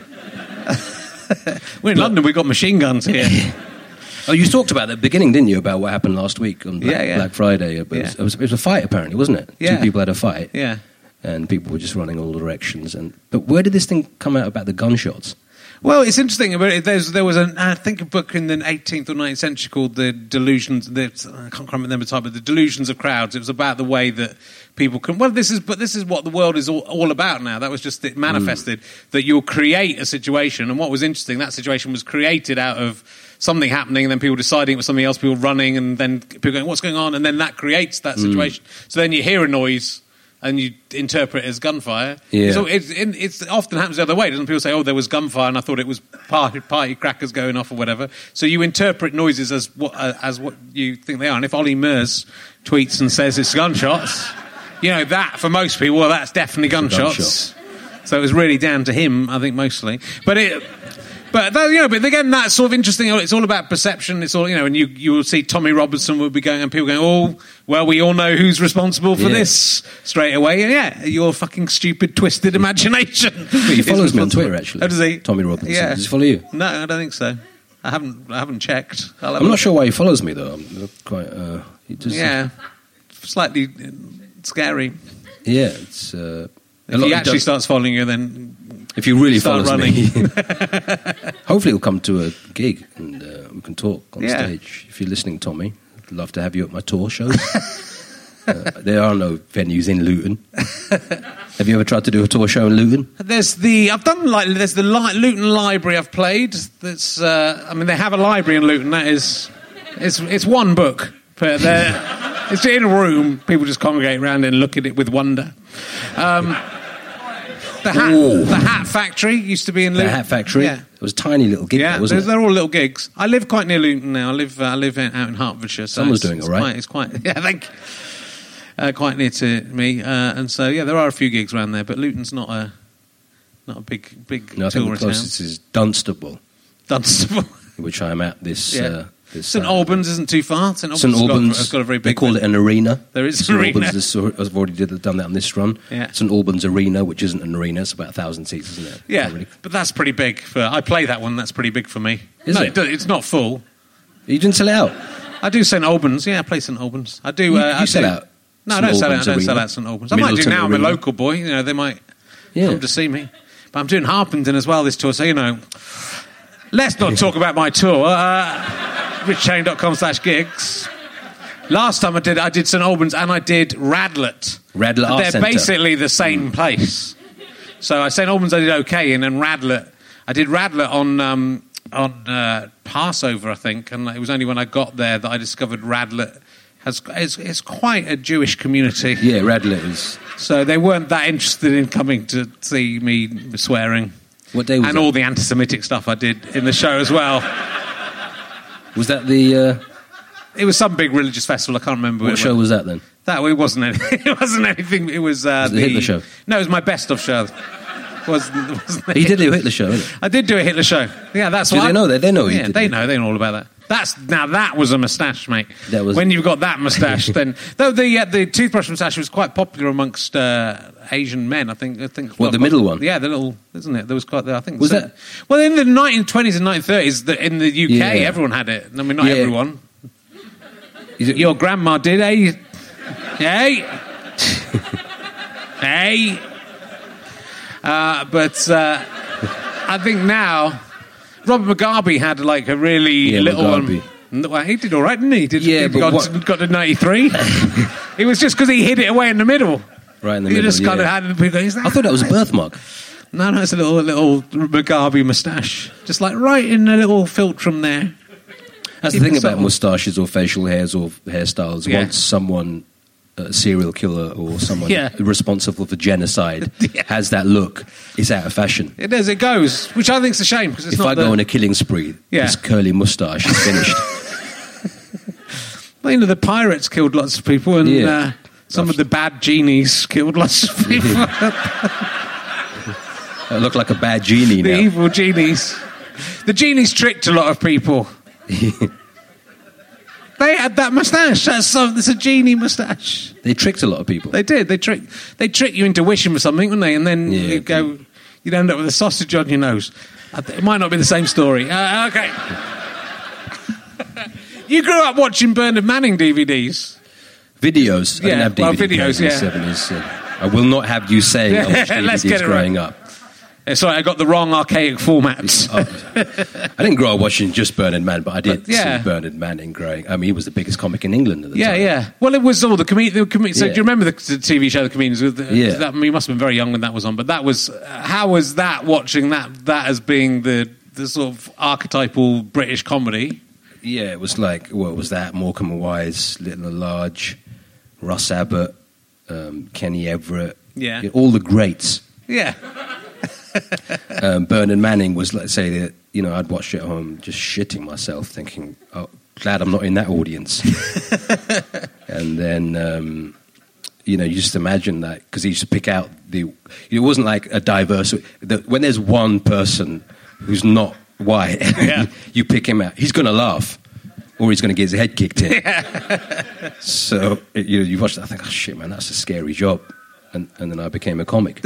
We're in London. We've got machine guns here. Oh, you talked about that at the beginning, didn't you? About what happened last week on Black Friday. It was a fight, apparently, wasn't it? Yeah. 2 people had a fight. Yeah. And people were just running all directions. But where did this thing come out about the gunshots? Well, it's interesting. There was a book in the 18th or 19th century called The Delusions. I can't remember the title, but The Delusions of Crowds. It was about the way that people can. Well, this is what the world is all about now. That was just it manifested that you'll create a situation, and what was interesting, that situation was created out of something happening, and then people deciding it was something else, people running, and then people going, "What's going on?" And then that creates that situation. So then you hear a noise. And you interpret it as gunfire. Yeah. So it often happens the other way, doesn't people say, "Oh, there was gunfire, and I thought it was party crackers going off or whatever." So you interpret noises as what you think they are. And if Ollie Murs tweets and says it's gunshots, You know, that, for most people, well, that's definitely gunshots. So it was really down to him, I think, mostly. But again, that's sort of interesting. It's all about perception. It's all, you know, and you will see Tommy Robinson would be going, and people going, oh, well, we all know who's responsible for this straight away. And yeah, your fucking stupid, twisted imagination. He follows me on Twitter, actually. Oh, does he? Tommy Robinson. Yeah. Does he follow you? No, I don't think so. I haven't checked. I'm not sure why he follows me, though. I'm quite... slightly scary. Yeah, it's... if he actually starts following you, then... If you really start follows running. me... Hopefully he'll come to a gig and we can talk on stage. If you're listening, Tommy, I'd love to have you at my tour shows. There are no venues in Luton. Have you ever tried to do a tour show in Luton? There's the Luton Library I've played. That's they have a library in Luton. That is, it's one book, but it's in a room. People just congregate around and look at it with wonder. The Hat Factory used to be in Luton. The Hat Factory? Yeah. It was a tiny little gig, wasn't it? They're all little gigs. I live quite near Luton now. I live out in Hertfordshire. So Someone's doing all right. It's quite near to me. And so, yeah, there are a few gigs around there, but Luton's not a big No, I think the closest is Dunstable. Dunstable. Which I'm at this... St Albans isn't too far. St Albans has got a very big... They call it an arena. There is an arena. I've already done that on this run. Yeah. St Albans Arena, which isn't an arena. It's about 1,000 seats, isn't it? Yeah, but that's pretty big. I play that one. That's pretty big for me. Is it? It's not full. You didn't sell it out? I do St Albans. Yeah, I play St Albans. I do. You sell out? No, I don't sell out. I don't sell out St Albans. I might do now. I'm a local boy. You know, they might come to see me. But I'm doing Harpenden as well this tour. So, you know, let's not talk about my tour. richchain.com/gigs. Last time I did St Albans and I did Radlett. Radlett Art They're Centre. basically the same place. So St Albans I did okay in, and Radlett I did Radlett on Passover, I think, and it was only when I got there that I discovered Radlett it's quite a Jewish community. Yeah, Radlett is. So they weren't that interested in coming to see me swearing. What day was and that? all the anti-Semitic stuff I did in the show as well. Was that the... It was some big religious festival. I can't remember. What show was that then? It wasn't anything. It wasn't anything. It was the Hitler show. No, it was my best of show. Wasn't You did do a Hitler show, didn't you? I did do a Hitler show. Yeah, that's why. Do they know that? They know you Yeah, did they it. know. They know all about that. That was a moustache, mate. That was. When you've got that moustache, then though the toothbrush moustache was quite popular amongst Asian men. I think. What, the middle one? Yeah, the little, isn't it? There was quite. I think. Was that? Well, in the 1920s and 1930s, in the UK, everyone had it. I mean, not everyone. Your grandma did, eh? Hey. Hey. But I think now Robert Mugabe had like a really little Mugabe. one. Well, he did all right, didn't he? Yeah, but got to 93. It was just because he hid it away in the middle. Right in the He middle, just kind of had it. I thought that was a birthmark. No, it's a little Mugabe moustache. Just like right in a little filtrum there. That's the thing about moustaches or facial hairs or hairstyles. Yeah. Once someone, a serial killer or someone responsible for genocide, has that look, it's out of fashion. It is, it goes, which I think is a shame. Because if I go on a killing spree, this curly moustache is finished. Well, you know, the pirates killed lots of people, and some of the bad genies killed lots of people. I look like a bad genie now. The evil genies. The genies tricked a lot of people. They had that moustache. It's a genie moustache. They tricked a lot of people. They did. They trick you into wishing for something, wouldn't they? And then you'd end up with a sausage on your nose. It might not be the same story. Okay. You grew up watching Bernard Manning DVDs. Videos. I didn't have DVDs in the 70s. I will not have you saying I watched DVDs growing up. Sorry, I got the wrong archaic formats. I didn't grow up watching just Bernard Manning, but I did see Bernard Manning growing. I mean, he was the biggest comic in England at the time. Yeah. Well, it was all the comedians. So do you remember the TV show, The Comedians? I mean, you must have been very young when that was on. But that was how was that watching that as being the sort of archetypal British comedy? Yeah, it was like what was that? Morecambe and Wise, Little and Large, Russ Abbott, Kenny Everett. Yeah, all the greats. Yeah. Bernard Manning was, let's say, that I'd watch it at home just shitting myself, thinking, "Oh, glad I'm not in that audience." And then you just imagine that, because he used to pick out it wasn't like a diverse, when there's one person who's not white, you pick him out, he's going to laugh, or he's going to get his head kicked in. So you watch that, I think, oh shit, man, that's a scary job. And then I became a comic.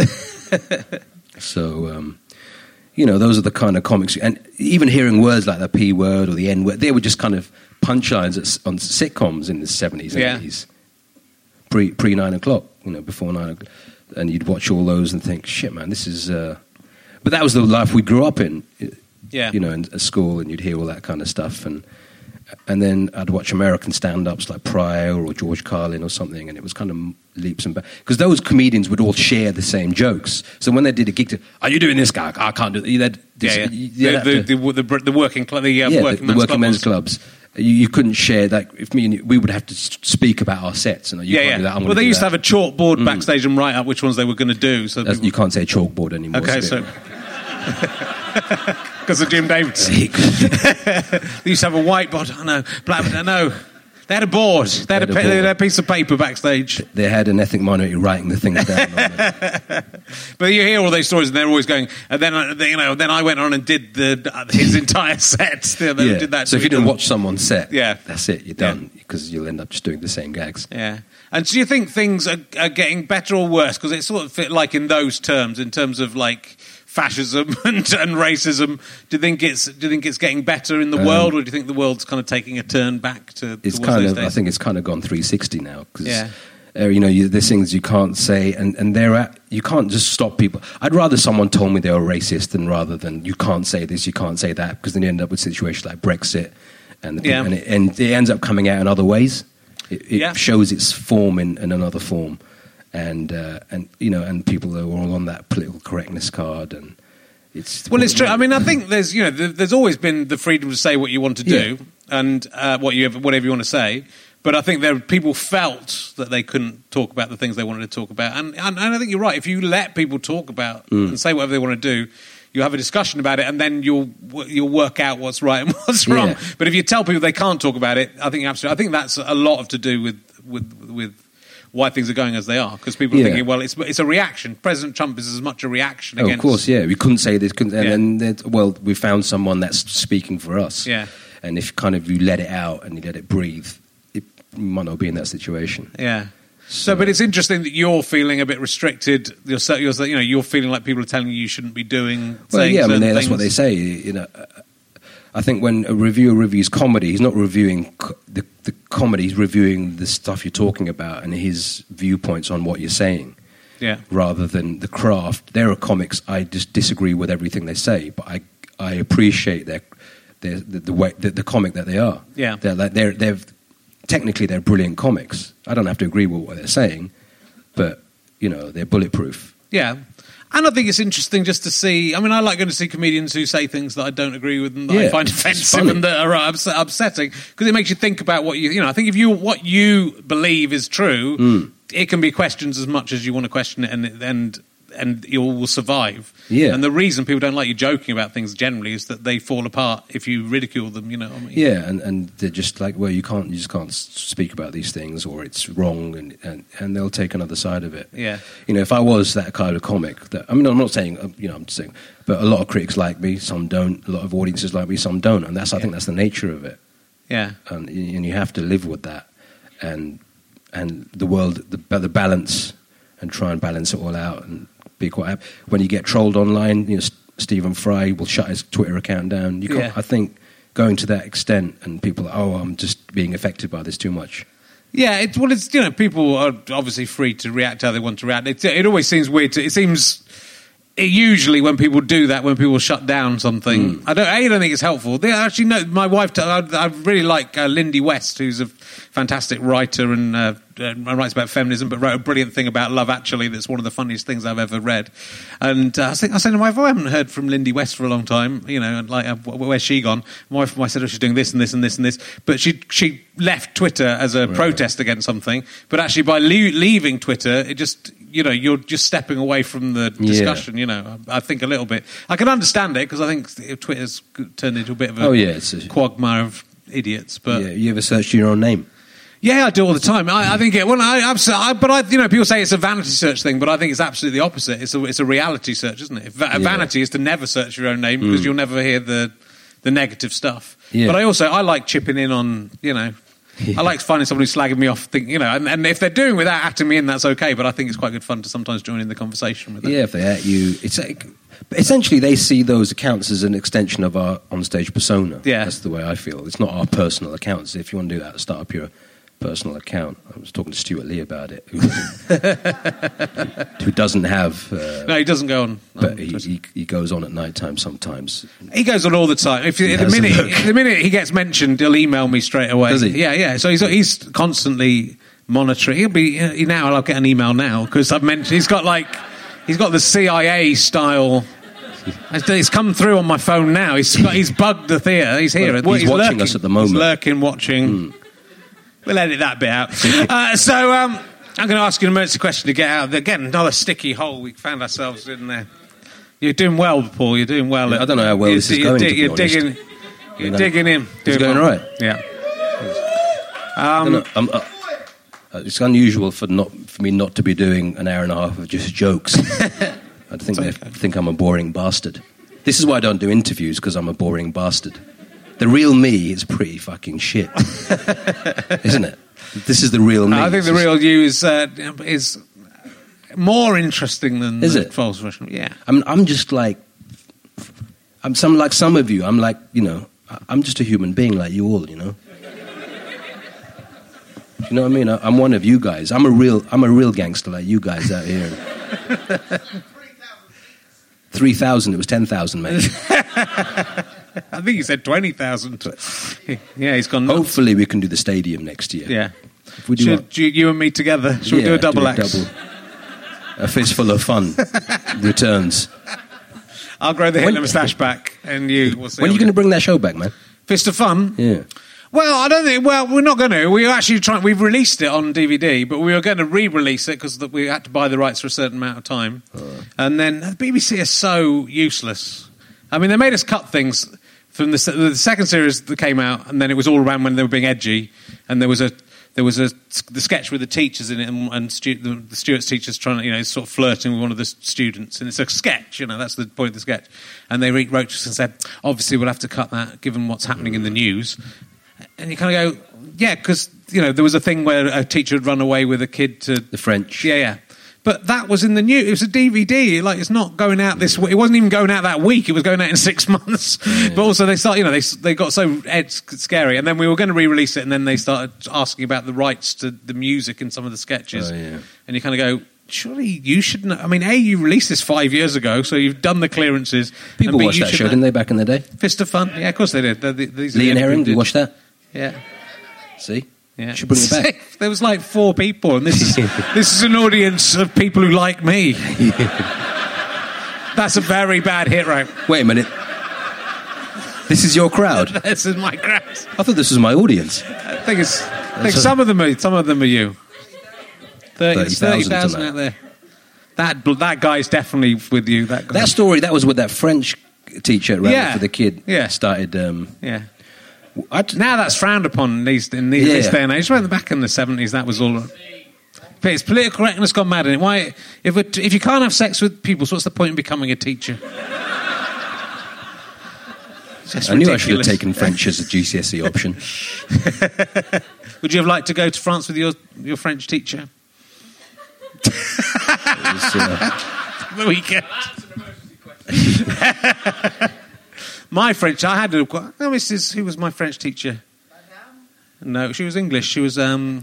So, those are the kind of comics. And even hearing words like the P word or the N word, they were just kind of punchlines on sitcoms in the 70s and 80s. Pre 9 o'clock, before 9 o'clock. And you'd watch all those and think, shit, man, this is... But that was the life we grew up in, in at school, and you'd hear all that kind of stuff. And then I'd watch American stand-ups like Pryor or George Carlin or something, and it was kind of leaps and bounds. Because those comedians would all share the same jokes. So when they did a gig, are you doing this, guy? I can't do it. The working men's clubs. You couldn't share that. If we would have to speak about our sets. And you can't do that. Well, they used to have a chalkboard backstage and write up which ones they were going to do. So you can't say chalkboard anymore. Okay, so... Because of Jim Davis. They used to have a whiteboard. I know. Blackboard. I know. They had a board. They had a piece of paper backstage. They had an ethnic minority writing the things down. But you hear all those stories, and they're always going. And then I went on and did his entire set. Did that. So if you didn't watch someone's set, that's it. You're done, because you'll end up just doing the same gags. Yeah. And do you think things are getting better or worse? Because it sort of fit like in those terms, in terms of like fascism and racism. Do you think it's getting better in the world, or do you think the world's kind of taking a turn back to? It's kind of. I think it's kind of gone 360 now, because there's things you can't say, and you can't just stop people. I'd rather someone told me they were racist rather than you can't say this, you can't say that, because then you end up with situations like Brexit, and it ends up coming out in other ways. It shows its form in another form. And people are all on that political correctness card, and it's true. I mean, I think there's always been the freedom to say what you want to do and whatever you want to say. But I think people felt that they couldn't talk about the things they wanted to talk about, and I think you're right. If you let people talk about and say whatever they want to do, you have a discussion about it, and then you'll work out what's right and what's wrong. But if you tell people they can't talk about it, I think that's a lot to do with why things are going as they are, because people are thinking, well, it's a reaction. President Trump is as much a reaction against... Of course, we couldn't say this, and we found someone that's speaking for us. Yeah. And if you let it out and you let it breathe, you might not be in that situation. Yeah. So, but it's interesting that you're feeling a bit restricted. You're feeling like people are telling you shouldn't be doing. That's what they say. I think when a reviewer reviews comedy, he's not reviewing the comedy, he's reviewing the stuff you're talking about and his viewpoints on what you're saying. Yeah. Rather than the craft. There are comics I just disagree with everything they say, but I appreciate the comic that they are. Yeah. They're technically they're brilliant comics. I don't have to agree with what they're saying, but they're bulletproof. Yeah. And I think it's interesting just to see... I mean, I like going to see comedians who say things that I don't agree with and that I find offensive and that are upsetting, because it makes you think about what I think if what you believe is true, it can be questioned as much as you want to question it, and you will survive. Yeah. And the reason people don't like you joking about things generally is that they fall apart if you ridicule them, what I mean? Yeah, and they're just like, well, you just can't speak about these things, or it's wrong, and they'll take another side of it. Yeah. If I was that kind of comic, I'm not saying, I'm just saying, but a lot of critics like me, some don't. A lot of audiences like me, some don't, and I think that's the nature of it. Yeah. And you have to live with that, and the world, the balance, and try and balance it all out, and be quite happy. When you get trolled online, Stephen Fry will shut his Twitter account down. You can't, I think, going to that extent, and people are, I'm just being affected by this too much. Yeah, people are obviously free to react how they want to react. It always seems weird. Usually when people do that, when people shut down something, I don't think it's helpful. My wife, I really like Lindy West, who's a fantastic writer and writes about feminism, but wrote a brilliant thing about Love Actually that's one of the funniest things I've ever read. And I said to my wife, I haven't heard from Lindy West for a long time, where's she gone? My wife said, she's doing this and this and this and this. But she left Twitter as a protest against something, but actually by leaving Twitter, it just... you're just stepping away from the discussion, I think a little bit. I can understand it, because I think Twitter's turned into a bit of a quagmire of idiots. But you ever searched your own name? Yeah, I do all the time. I think it. Well, people say it's a vanity search thing, but I think it's absolutely the opposite. It's a reality search, isn't it? Vanity is to never search your own name because you'll never hear the negative stuff. Yeah. But I like chipping in on, I like finding someone who's slagging me off, and if they're doing without atting me in, that's okay. But I think it's quite good fun to sometimes join in the conversation with them. Yeah, if they at you, it's like, essentially they see those accounts as an extension of our onstage persona. Yeah, that's the way I feel. It's not our personal accounts. If you want to do that, start up your personal account. I was talking to Stuart Lee about it, who doesn't have. No, he doesn't go on. But he goes on at night time sometimes. He goes on all the time. The minute he gets mentioned, he'll email me straight away. Does he? Yeah. So he's constantly monitoring. I'll get an email now because I've mentioned he's got the CIA style. It's come through on my phone now. He's bugged the theatre. He's here. Well, he's watching us at the moment. He's lurking, watching. We'll edit that bit out. I'm going to ask you an emergency question to get out. Again, another sticky hole we found ourselves in there. You're doing well, Paul. You're doing well. I don't know how well this is going, to be honest. You're digging in. It's going all right? Yeah. It's unusual for me not to be doing an hour and a half of just jokes. I think they think I'm a boring bastard. This is why I don't do interviews, because I'm a boring bastard. The real me is pretty fucking shit, isn't it? This is the real me. I think the real you is more interesting than is the it? False version. Yeah, I'm just like some of you. I'm like, I'm just a human being like you all. You know what I mean? I'm one of you guys. I'm a real gangster like you guys out here. 3,000. It was 10,000, mate. I think he said 20,000. Yeah, he's gone nuts. Hopefully we can do the stadium next year. Yeah. If we do you and me together, should we do a double act? A fistful of fun returns. I'll grow the Hitler moustache back, and you... When are you going to bring that show back, man? Fist of Fun? Yeah. Well, I don't think... Well, we're not going to. We've released it on DVD, but we were going to re-release it because we had to buy the rights for a certain amount of time. And then the BBC is so useless. I mean, they made us cut things from the second series that came out, and then it was all around when they were being edgy, and there was the sketch with the teachers in it, and the Stuart's teachers trying to, sort of flirting with one of the students, and it's a sketch, that's the point of the sketch. And they wrote to us and said, obviously we'll have to cut that given what's happening in the news. And you kind of go, yeah, because there was a thing where a teacher had run away with a kid to the French. Yeah. But that was in the news. It was a DVD. It's not going out this week. It wasn't even going out that week. It was going out in 6 months. Yeah. But also they got so scary. And then we were going to re-release it, and then they started asking about the rights to the music in some of the sketches. Oh, yeah. And you kind of go, surely you should know. I mean, you released this 5 years ago, so you've done the clearances. People watched that show, didn't they, back in the day? Fist of Fun? Yeah, of course they did. Lee and Herring, did you watch that? Yeah. See? Yeah. Should bring it back. There was 4 people, and this is an audience of people who like me. That's a very bad hit rate. Wait a minute. This is your crowd? This is my crowd. I thought this was my audience. I think some of them are you. 30,000 out there. That guy's definitely with you. That story, that was with that French teacher around for the kid. Yeah. Started. Yeah. Now that's frowned upon in this day and age. Right back in the 70s, that was all. But it's political correctness gone mad in it. Why? If you can't have sex with people, so what's the point in becoming a teacher? I knew I should have taken French as a GCSE option. Would you have liked to go to France with your French teacher? The weekend. My French, I had to... who was my French teacher? No, she was English. She was...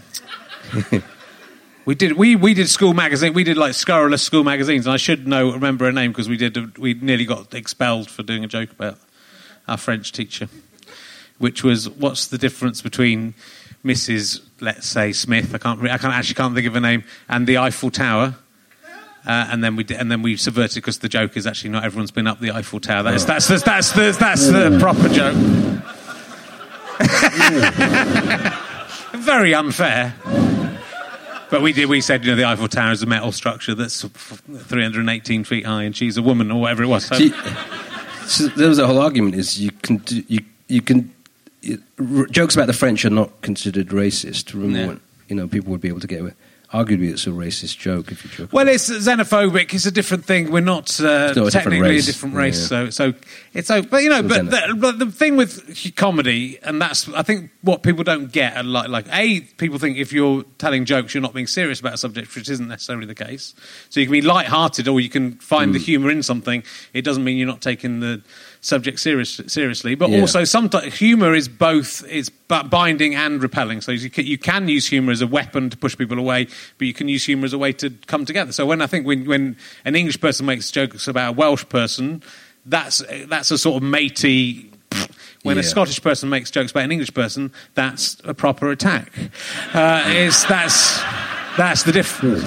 We did school magazine. We did scurrilous school magazines, and I should remember her name because we nearly got expelled for doing a joke about our French teacher, which was, what's the difference between Mrs. let's say Smith? I can't think of her name, and the Eiffel Tower. And then we subverted because the joke is actually not everyone's been up the Eiffel Tower. That's the proper joke. Very unfair. But we said the Eiffel Tower is a metal structure that's 318 feet high, and she's a woman or whatever it was. So there was a whole argument: is you can jokes about the French are not considered racist. Remember when, people would be able to get away. Arguably, it's a racist joke if you joke. Well, it's xenophobic. It's a different thing. We're not technically a different race. Yeah. So it's but but the thing with comedy, and that's I think what people don't get. Like people think if you're telling jokes, you're not being serious about a subject, which isn't necessarily the case. So you can be light-hearted, or you can find the humour in something. It doesn't mean you're not taking the subject seriously, but also sometimes humour is both binding and repelling. So you can use humour as a weapon to push people away, but you can use humour as a way to come together. So when an English person makes jokes about a Welsh person, that's a sort of matey. When a Scottish person makes jokes about an English person, that's a proper attack. That's the difference.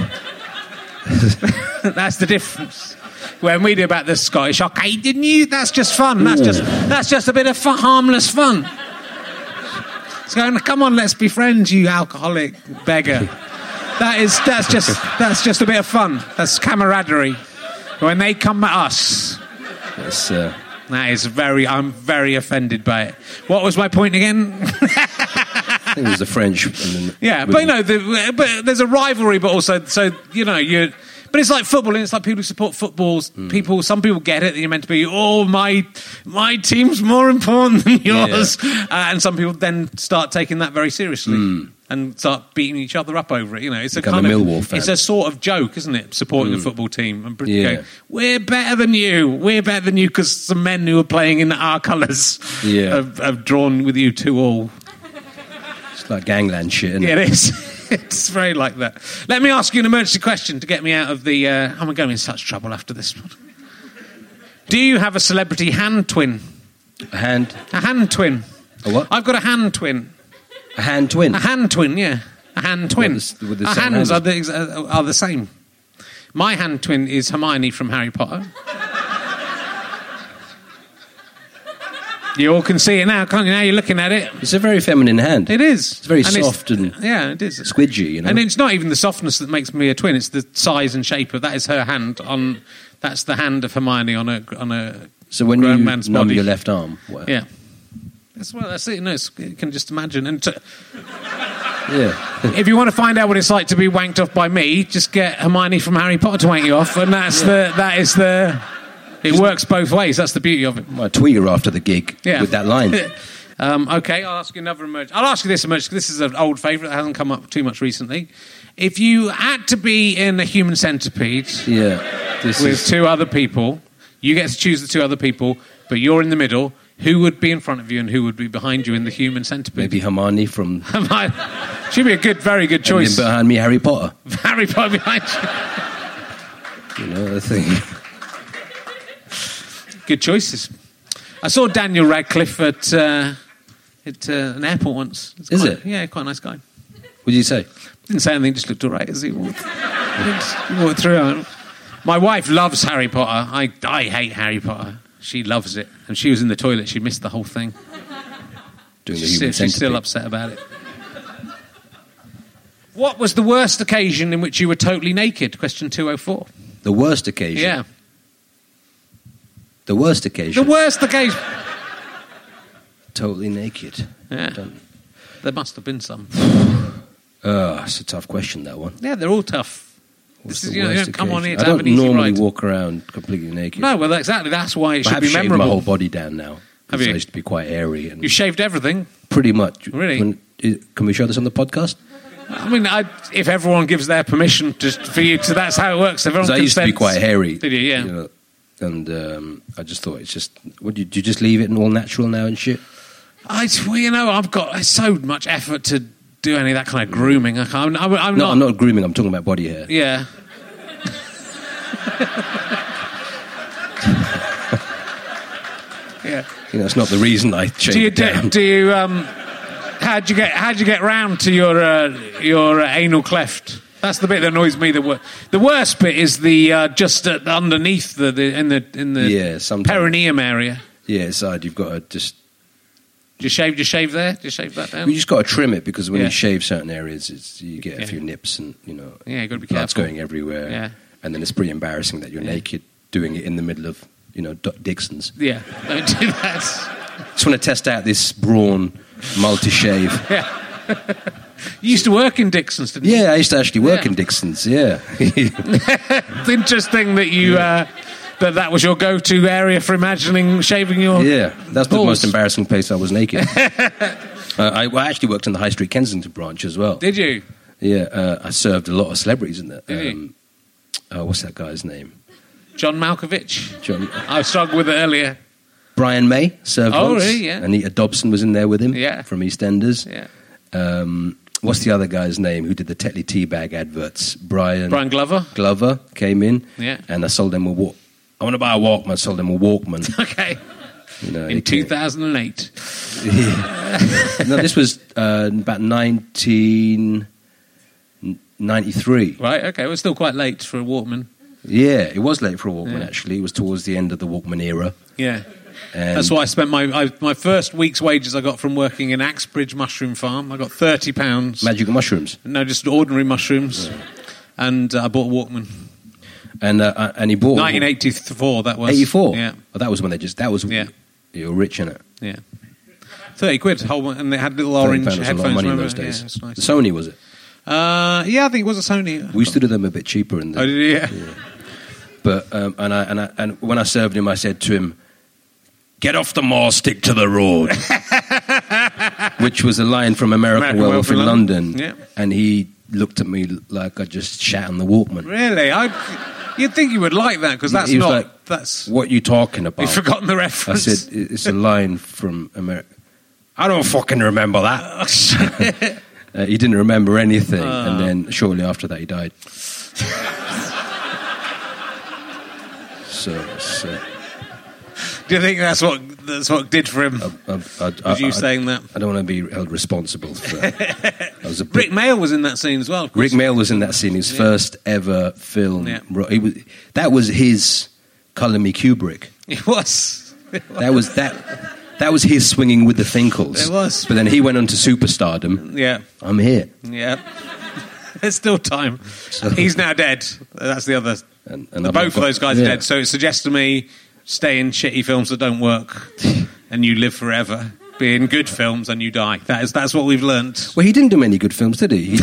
That's the difference. When we do about the Scottish, okay, didn't you? That's just fun. That's just a bit of harmless fun. It's going, come on, let's be friends, you alcoholic beggar. That's just a bit of fun. That's camaraderie. When they come at us, I'm very offended by it. What was my point again? I think it was the French. But there's a rivalry, but also, you're. But it's like football, and it's like people who support football. Some people get it that you're meant to be, my team's more important than yours. And some people then start taking that very seriously and start beating each other up over it. It's a kind of Millwall fan. It's a sort of joke, isn't it? Supporting a football team and going, we're better than you because some men who are playing in our colours have drawn with you 2-2. It's like gangland shit, isn't it? Yeah, it is. It's very like that. Let me ask you an emergency question to get me out of the... I'm going in such trouble after this one. Do you have a celebrity hand twin? A hand? A hand twin. A what? I've got a hand twin. A hand twin? A hand twin, yeah. A hand twin. With the Our same hands are the same. My hand twin is Hermione from Harry Potter. You all can see it now, can't you? Now you're looking at it. It's a very feminine hand. It is. It's very soft and it is squidgy, And it's not even the softness that makes me a twin. It's the size and shape of that is her hand on. That's the hand of Hermione on a. So when grown you man's numb body. your left arm, wow. Yeah, that's it. No, you can just imagine. And if you want to find out what it's like to be wanked off by me, just get Hermione from Harry Potter to wank you off, and It works both ways. That's the beauty of it. I'll tweet her after the gig with that line. Okay, I'll ask you another emergency. I'll ask you this emergency. This is an old favourite that hasn't come up too much recently. If you had to be in a human centipede with two other people, you get to choose the two other people, but you're in the middle. Who would be in front of you and who would be behind you in the human centipede? Maybe Hermione from... She'd be a very good choice. And then behind me, Harry Potter. Harry Potter behind you. I think... Good choices. I saw Daniel Radcliffe at an airport once. Is it? Yeah, quite a nice guy. What did you say? Didn't say anything, just looked all right as he walked, through. My wife loves Harry Potter. I hate Harry Potter. She loves it. And she was in the toilet. She missed the whole thing. She's still upset about it. What was the worst occasion in which you were totally naked? Question 204. The worst occasion? Yeah. The worst occasion? The worst occasion. Totally naked. Yeah. There must have been some. It's a tough question, that one. Yeah, they're all tough. You don't come on here to have an easy ride. I don't normally walk around completely naked. No, well, exactly. That's why it should be memorable. I've shaved my whole body down now. Have you? I used to be quite airy. And you shaved everything? Pretty much. Really? Can we show this on the podcast? I mean, if everyone gives their permission for you to, that's how it works. Everyone I used to be quite hairy. Did you? Yeah. And I just thought it's just... Did you just leave it all natural now and shit? I've got so much effort to do any of that kind of grooming. I'm not grooming. I'm talking about body hair. Yeah. Yeah. It's not the reason I shaved it down. How'd you get round to your anal cleft? That's the bit that annoys me. The worst bit is the just underneath in the perineum area. Yeah, side. You've got to just. Do you shave there? Do you shave that down? You just got to trim it because when you shave certain areas, you get a few nips and Yeah, you got to be blood's careful. going everywhere. Yeah. And then it's pretty embarrassing that you're naked doing it in the middle of Dixon's. Yeah, don't do that. Just want to test out this Braun multi-shave. Yeah. You used to work in Dixon's, didn't you? Yeah, I used to actually work in Dixon's, yeah. It's interesting that you that was your go-to area for imagining shaving your Yeah, that's the balls. most embarrassing place I was naked. I actually worked in the High Street Kensington branch as well. Did you? Yeah, I served a lot of celebrities in there. Did you? What's that guy's name? John Malkovich? John. I struggled with it earlier. Brian May served once. Really? Yeah. Anita Dobson was in there with him from EastEnders. Yeah. What's the other guy's name who did the Tetley Teabag adverts? Brian Glover? Glover came in. Yeah. And I sold them a I want to buy a Walkman. I sold them a Walkman. Okay. You know, in 2008. No, this was about 1993. Right, okay. Well, still quite late for a Walkman. Yeah, it was late for a Walkman, actually. It was towards the end of the Walkman era. Yeah. And that's why I spent my first week's wages I got from working in Axbridge Mushroom Farm. I got £30. Magical mushrooms? No, just ordinary mushrooms. Yeah. And I bought a Walkman. And he bought 1984, that was. 84? Yeah. Well, that was when you were rich in it. Yeah. 30 quid, and they had little orange headphones. A lot of money in those days. Yeah, it's nice. The Sony, was it? Yeah, I think it was a Sony. We used to do them a bit cheaper. In the, oh, did you? Yeah. But and when I served him, I said to him, "Get off the mall, stick to the road," which was a line from American Werewolf in London. Yeah. And he looked at me like I just shat on the Walkman. Really? You'd think you would like that because that's he was not. Like, that's what you talking about? You've forgotten the reference. I said it's a line from America. I don't fucking remember that. He didn't remember anything, and then shortly after that, he died. So. Do you think that's what did for him? Saying that? I don't want to be held responsible for that. Rick Mayall was in that scene as well. Rick Mayall was in that scene, his first ever film. Yeah. That was his Colour Me Kubrick. It was. That was his swinging with the Thinkles. It was. But then he went on to superstardom. Yeah. I'm here. Yeah. There's still time. So, he's now dead. That's the other. And both of those guys are dead. So it suggests to me, stay in shitty films that don't work and you live forever. Be in good films and you die. That's what we've learnt. Well, he didn't do many good films, did he?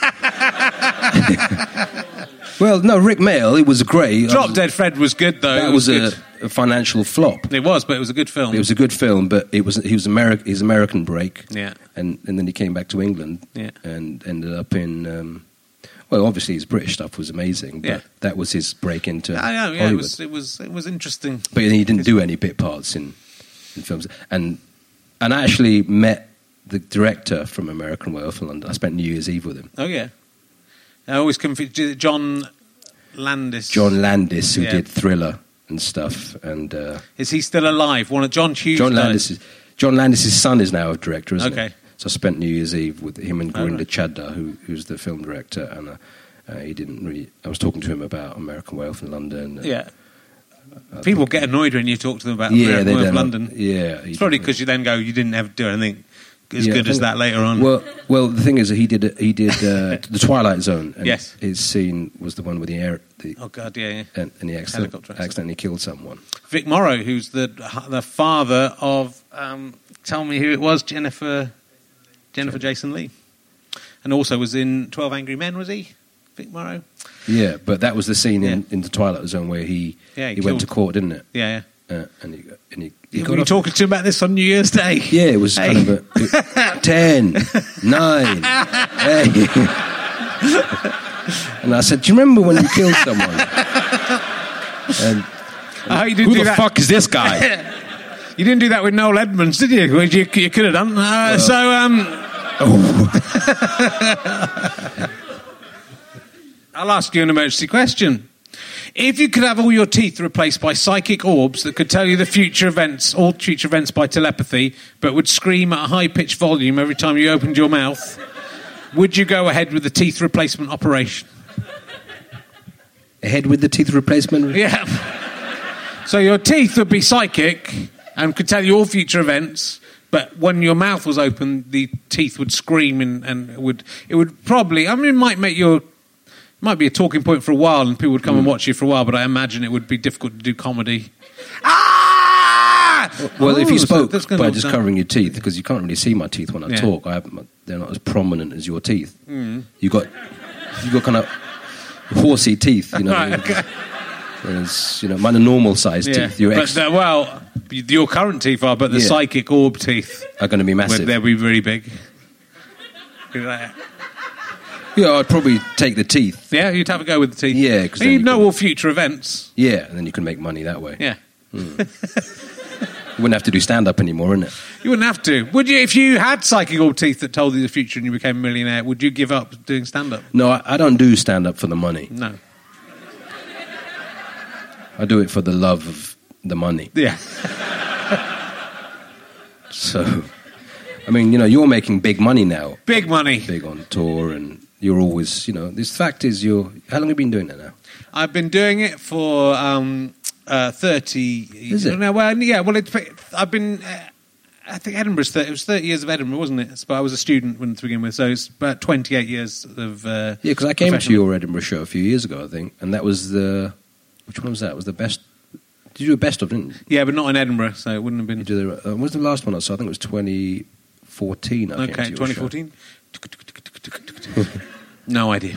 Well, no, Rick Mayall, it was great. Drop Dead Fred was good, though. That was a financial flop. It was, but it was a good film. It was a good film, but he was his American break. Yeah. And then he came back to England and ended up in... well, obviously his British stuff was amazing, but that was his break into Hollywood. It was interesting. But he didn't do any bit parts in films. And I actually met the director from American Werewolf in London. I spent New Year's Eve with him. Oh, yeah. I always confused John Landis. John Landis, who did Thriller and stuff. And is he still alive? John Hughes. John Landis' son is now a director, isn't he? Okay. So I spent New Year's Eve with him and Gurinder Chadha, who's the film director, and he didn't really. I was talking to him about American Werewolf in London. Yeah. People get annoyed when you talk to them about American Werewolf in London. Yeah. It's probably because you then go, you didn't ever do anything as good as that later on. Well, the thing is that he did The Twilight Zone. And yes. His scene was the one with the oh God, yeah. And he accidentally killed someone. Vic Morrow, who's the father of tell me who it was, Jennifer Jason Leigh, and also was in 12 Angry Men. Was he Vic Morrow? Yeah, but that was the scene in the Twilight Zone where he went to court, didn't it? Yeah. And he were you talking to him about this on New Year's Day? Yeah, it was kind of 10, 9, 8. And I said, do you remember when you killed someone? And who the fuck is this guy? You didn't do that with Noel Edmonds, did you? You could have done. I'll ask you an emergency question. If you could have all your teeth replaced by psychic orbs that could tell you all future events by telepathy, but would scream at a high-pitched volume every time you opened your mouth, would you go ahead with the teeth replacement operation? Ahead with the teeth replacement? Yeah. So your teeth would be psychic and could tell you all future events, but when your mouth was open, the teeth would scream and it would probably... I mean, it might be a talking point for a while and people would come and watch you for a while, but I imagine it would be difficult to do comedy. Ah! Well, if you so spoke that's gonna by look just down. covering your teeth, because you can't really see my teeth when I Yeah. talk, they're not as prominent as your teeth. You got kind of horsey teeth, you know. Right, okay. Whereas, you know, mine are normal sized teeth. Your ex Your current teeth are, but the Yeah. psychic orb teeth, are going to be massive. they'll be really big. Yeah, I'd probably take the teeth. Yeah, you'd have a go with the teeth. Yeah, 'cause then you'd you know can- all future events. Yeah, and then you can make money that way. Yeah. You wouldn't have to do stand-up anymore, innit? You wouldn't have to. Would you, if you had psychic orb teeth that told you the future and you became a millionaire, would you give up doing stand-up? No, I don't do stand-up for the money. No. I do it for the love of the money. Yeah. So, I mean, you know, you're making big money now. Big money. Big on tour, and you're always, you know, this fact is how long have you been doing that now? I've been doing it for 30 Is it? No, well, yeah, well, I've been... I think Edinburgh's it was 30 years of Edinburgh, wasn't it? But I was a student to begin with, so it's about 28 years of Yeah, because I came to professional- your Edinburgh show a few years ago, I think, and that was which one was that? It was the best... Did you do a best of, didn't you? Yeah, but not in Edinburgh, so it wouldn't have been... What was the last one I saw? I think it was 2014. I came Okay, to your show. 2014? No idea.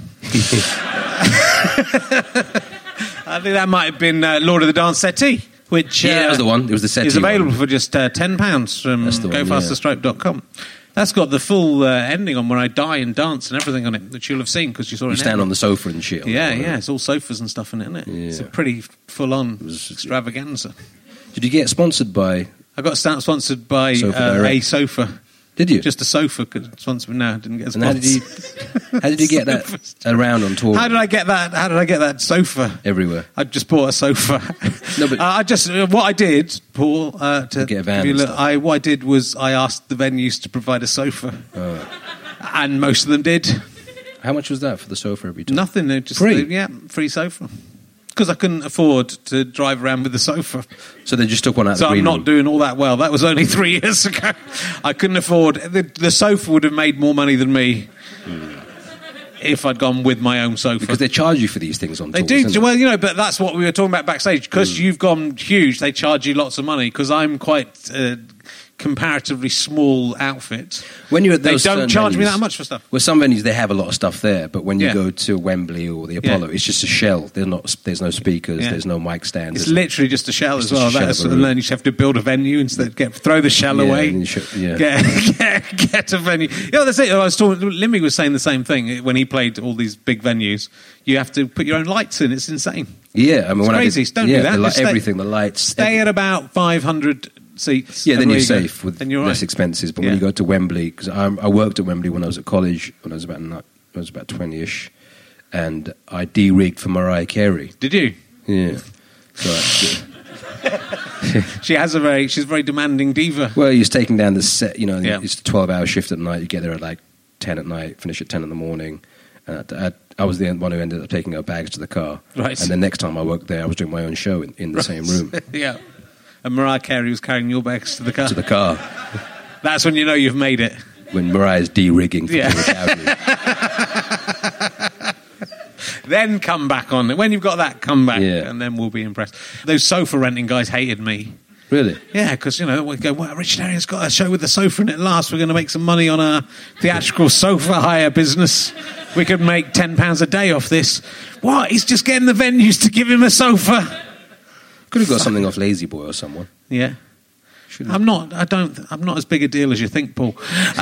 I think that might have been Lord of the Dance Settee, which Yeah, that was the one. It was the settee is available one. for just £10 from That's the one, gofasterstroke.com. That's got the full ending on where I die and dance and everything on it, which you'll have seen because you saw it. You stand on the sofa and shit. Yeah, it's all sofas and stuff in it, isn't it? Yeah. It's a pretty full-on extravaganza. Did you get sponsored by... I got sponsored by Sofa Direct? a sofa. Did you? Just a sofa could sponsor me. No, I didn't get a And sponsor. how did you get that around on tour? How did I get that sofa? Everywhere. I just bought a sofa. No, but- what I did, Paul, to get a van give you and look, stuff. what I did was I asked the venues to provide a sofa, and most of them did. How much was that for the sofa every time? Nothing. They just Free? free sofa. Because I couldn't afford to drive around with the sofa. So they just took one out of So the I'm green not room. doing all that well. That was only 3 years ago. I couldn't afford... The sofa would have made more money than me if I'd gone with my own sofa. Because they charge you for these things on They tours, do. innit? Well, you know, but that's what we were talking about backstage. Because you've gone huge, they charge you lots of money. Because I'm quite comparatively small outfit. When you're at They those don't certain charge me venues- that much for stuff. Well, some venues, they have a lot of stuff there, but when you Yeah. go to Wembley or the Apollo, it's just a shell. There's no speakers, Yeah. there's no mic stands. It's literally just a shell It's as well. just a shell That's, of a and room. then you just have to build a venue instead. Throw the shell Yeah, away. and you Get a venue. Yeah, that's it. I was talking. Limmy was saying the same thing when he played all these big venues. You have to put your own lights in. It's insane. Yeah, I mean, It's when crazy. I did, Don't do that. Just stay- everything, the lights. Stay at about 500 seats. Yeah, then everywhere you're you go. safe with Then you're less right. expenses. But Yeah. when you go to Wembley, because I worked at Wembley when I was at college, when I was about 20-ish, and I de-rigged for Mariah Carey. Did you? Yeah. So She's a very demanding diva. well, he's taking down the set. You know, Yeah. it's a 12-hour shift at night. You get there at like 10 at night, finish at 10 in the morning. And I was the one who ended up taking her bags to the car. Right. And the next time I worked there, I was doing my own show in the same room. Yeah. And Mariah Carey was carrying your bags to the car. To the car. That's when you know you've made it. When Mariah's de-rigging for Yeah. Public Avenue. Then come back on. When you've got that, come back, Yeah. and then we'll be impressed. Those sofa renting guys hated me. Really? Yeah, because, you know, we go, well, Richard Herring's got a show with the sofa in it last. We're going to make some money on our theatrical sofa hire business. We could make £10 a day off this. What? He's just getting the venues to give him a sofa. Could have got something off Lazy Boy or someone. Yeah. I'm not as big a deal as you think, Paul.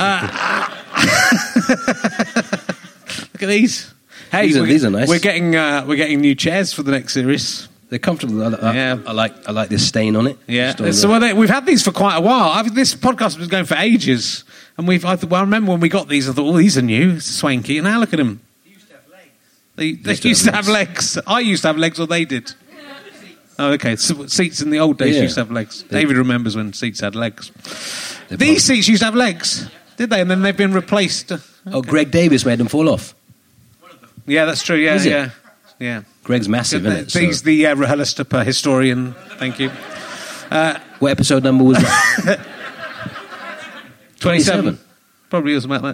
Look at these. Hey, These are nice. We're getting new chairs for the next series. They're comfortable. Yeah. I like this stain on it. Yeah, Just on so we've had these for quite a while. This podcast has been going for ages, and I remember when we got these, I thought, "Oh, these are new, it's swanky." And now look at them. They used to have legs. They used to have legs. I used to have legs, or they did. Oh, okay. So seats in the old days Yeah. used to have legs. David remembers when seats had legs. They're These seats used to have legs, did they? And then they've been replaced. Oh, Greg Davis made them fall off. Yeah, that's true. Yeah, Is it? yeah. Greg's massive, isn't it? He's the Rahulastapa historian. Thank you. What episode number was that? 27. Probably was about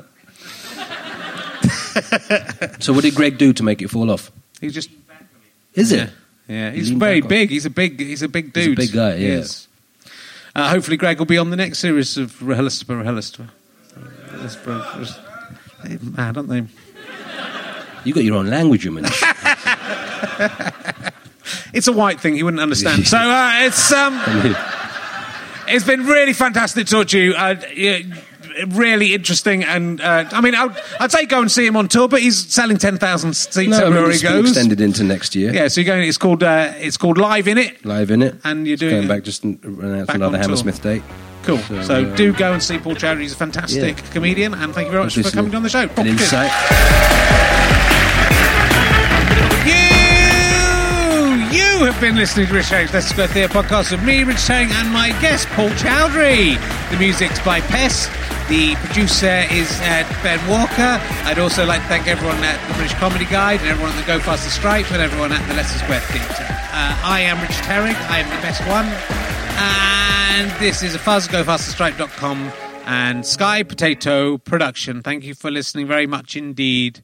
that. So what did Greg do to make it fall off? He just... Is it? Yeah, He he's leaned very back on. big. He's a big dude. He's a big guy, He yeah. is. Hopefully Greg will be on the next series of RHLSTP. They're mad, aren't they? You got your own language, you mean? It's a white thing, he wouldn't understand. So it's been really fantastic to talk to you. Really interesting, and I'd say go and see him on tour, but he's selling 10,000 seats everywhere he goes. Extended into next year. Yeah, so you're going. It's called Live In It. Live In It, and you're doing going back just announced another Hammersmith date. Cool. So do go and see Paul Chowdhury. He's a fantastic comedian, and thank you very much for coming on the show. An insight. You have been listening to Rich Herring's Leicester Square Theatre podcast with me, Rich Herring, and my guest, Paul Chowdhury. The music's by Pest. The producer is Ben Walker. I'd also like to thank everyone at the British Comedy Guide and everyone at the Go Faster Stripe and everyone at the Leicester Square Theatre. I am Richard Herring. I am the best one. And this is a Fuzz, GoFasterStripe.com and Sky Potato production. Thank you for listening very much indeed.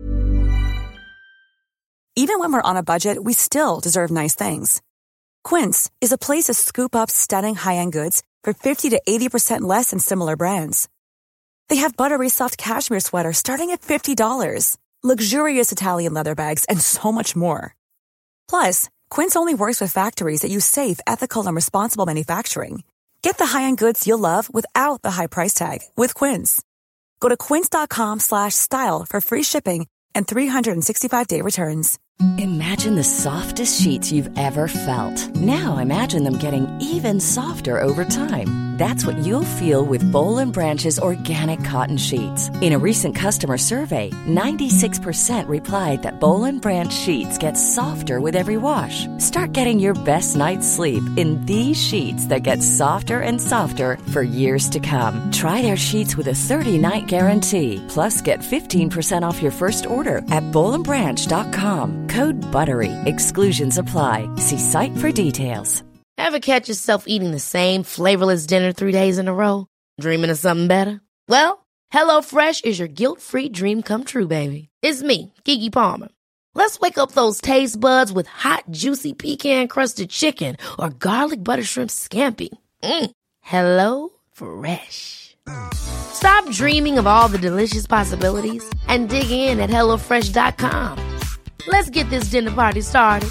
Even when we're on a budget, we still deserve nice things. Quince is a place to scoop up stunning high-end goods for 50 to 80% less than similar brands. They have buttery soft cashmere sweaters starting at $50, luxurious Italian leather bags, and so much more. Plus, Quince only works with factories that use safe, ethical, and responsible manufacturing. Get the high-end goods you'll love without the high price tag with Quince. Go to quince.com/style for free shipping and 365-day returns. Imagine the softest sheets you've ever felt. Now imagine them getting even softer over time. That's what you'll feel with Boll & Branch's organic cotton sheets. In a recent customer survey, 96% replied that Boll & Branch sheets get softer with every wash. Start getting your best night's sleep in these sheets that get softer and softer for years to come. Try their sheets with a 30-night guarantee. Plus, get 15% off your first order at BollandBranch.com. Code BUTTERY. Exclusions apply. See site for details. Ever catch yourself eating the same flavorless dinner 3 days in a row? Dreaming of something better? Well, HelloFresh is your guilt-free dream come true, baby. It's me, Keke Palmer. Let's wake up those taste buds with hot, juicy pecan-crusted chicken or garlic butter shrimp scampi. Hello Fresh. Stop dreaming of all the delicious possibilities and dig in at HelloFresh.com. Let's get this dinner party started.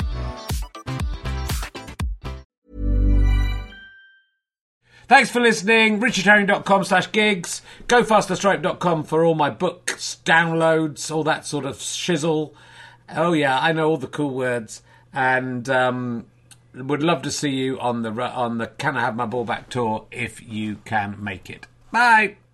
Thanks for listening. RichardHerring.com/gigs. GoFasterStripe.com for all my books, downloads, all that sort of shizzle. Oh yeah, I know all the cool words. And would love to see you on the Can I Have My Ball Back tour if you can make it. Bye.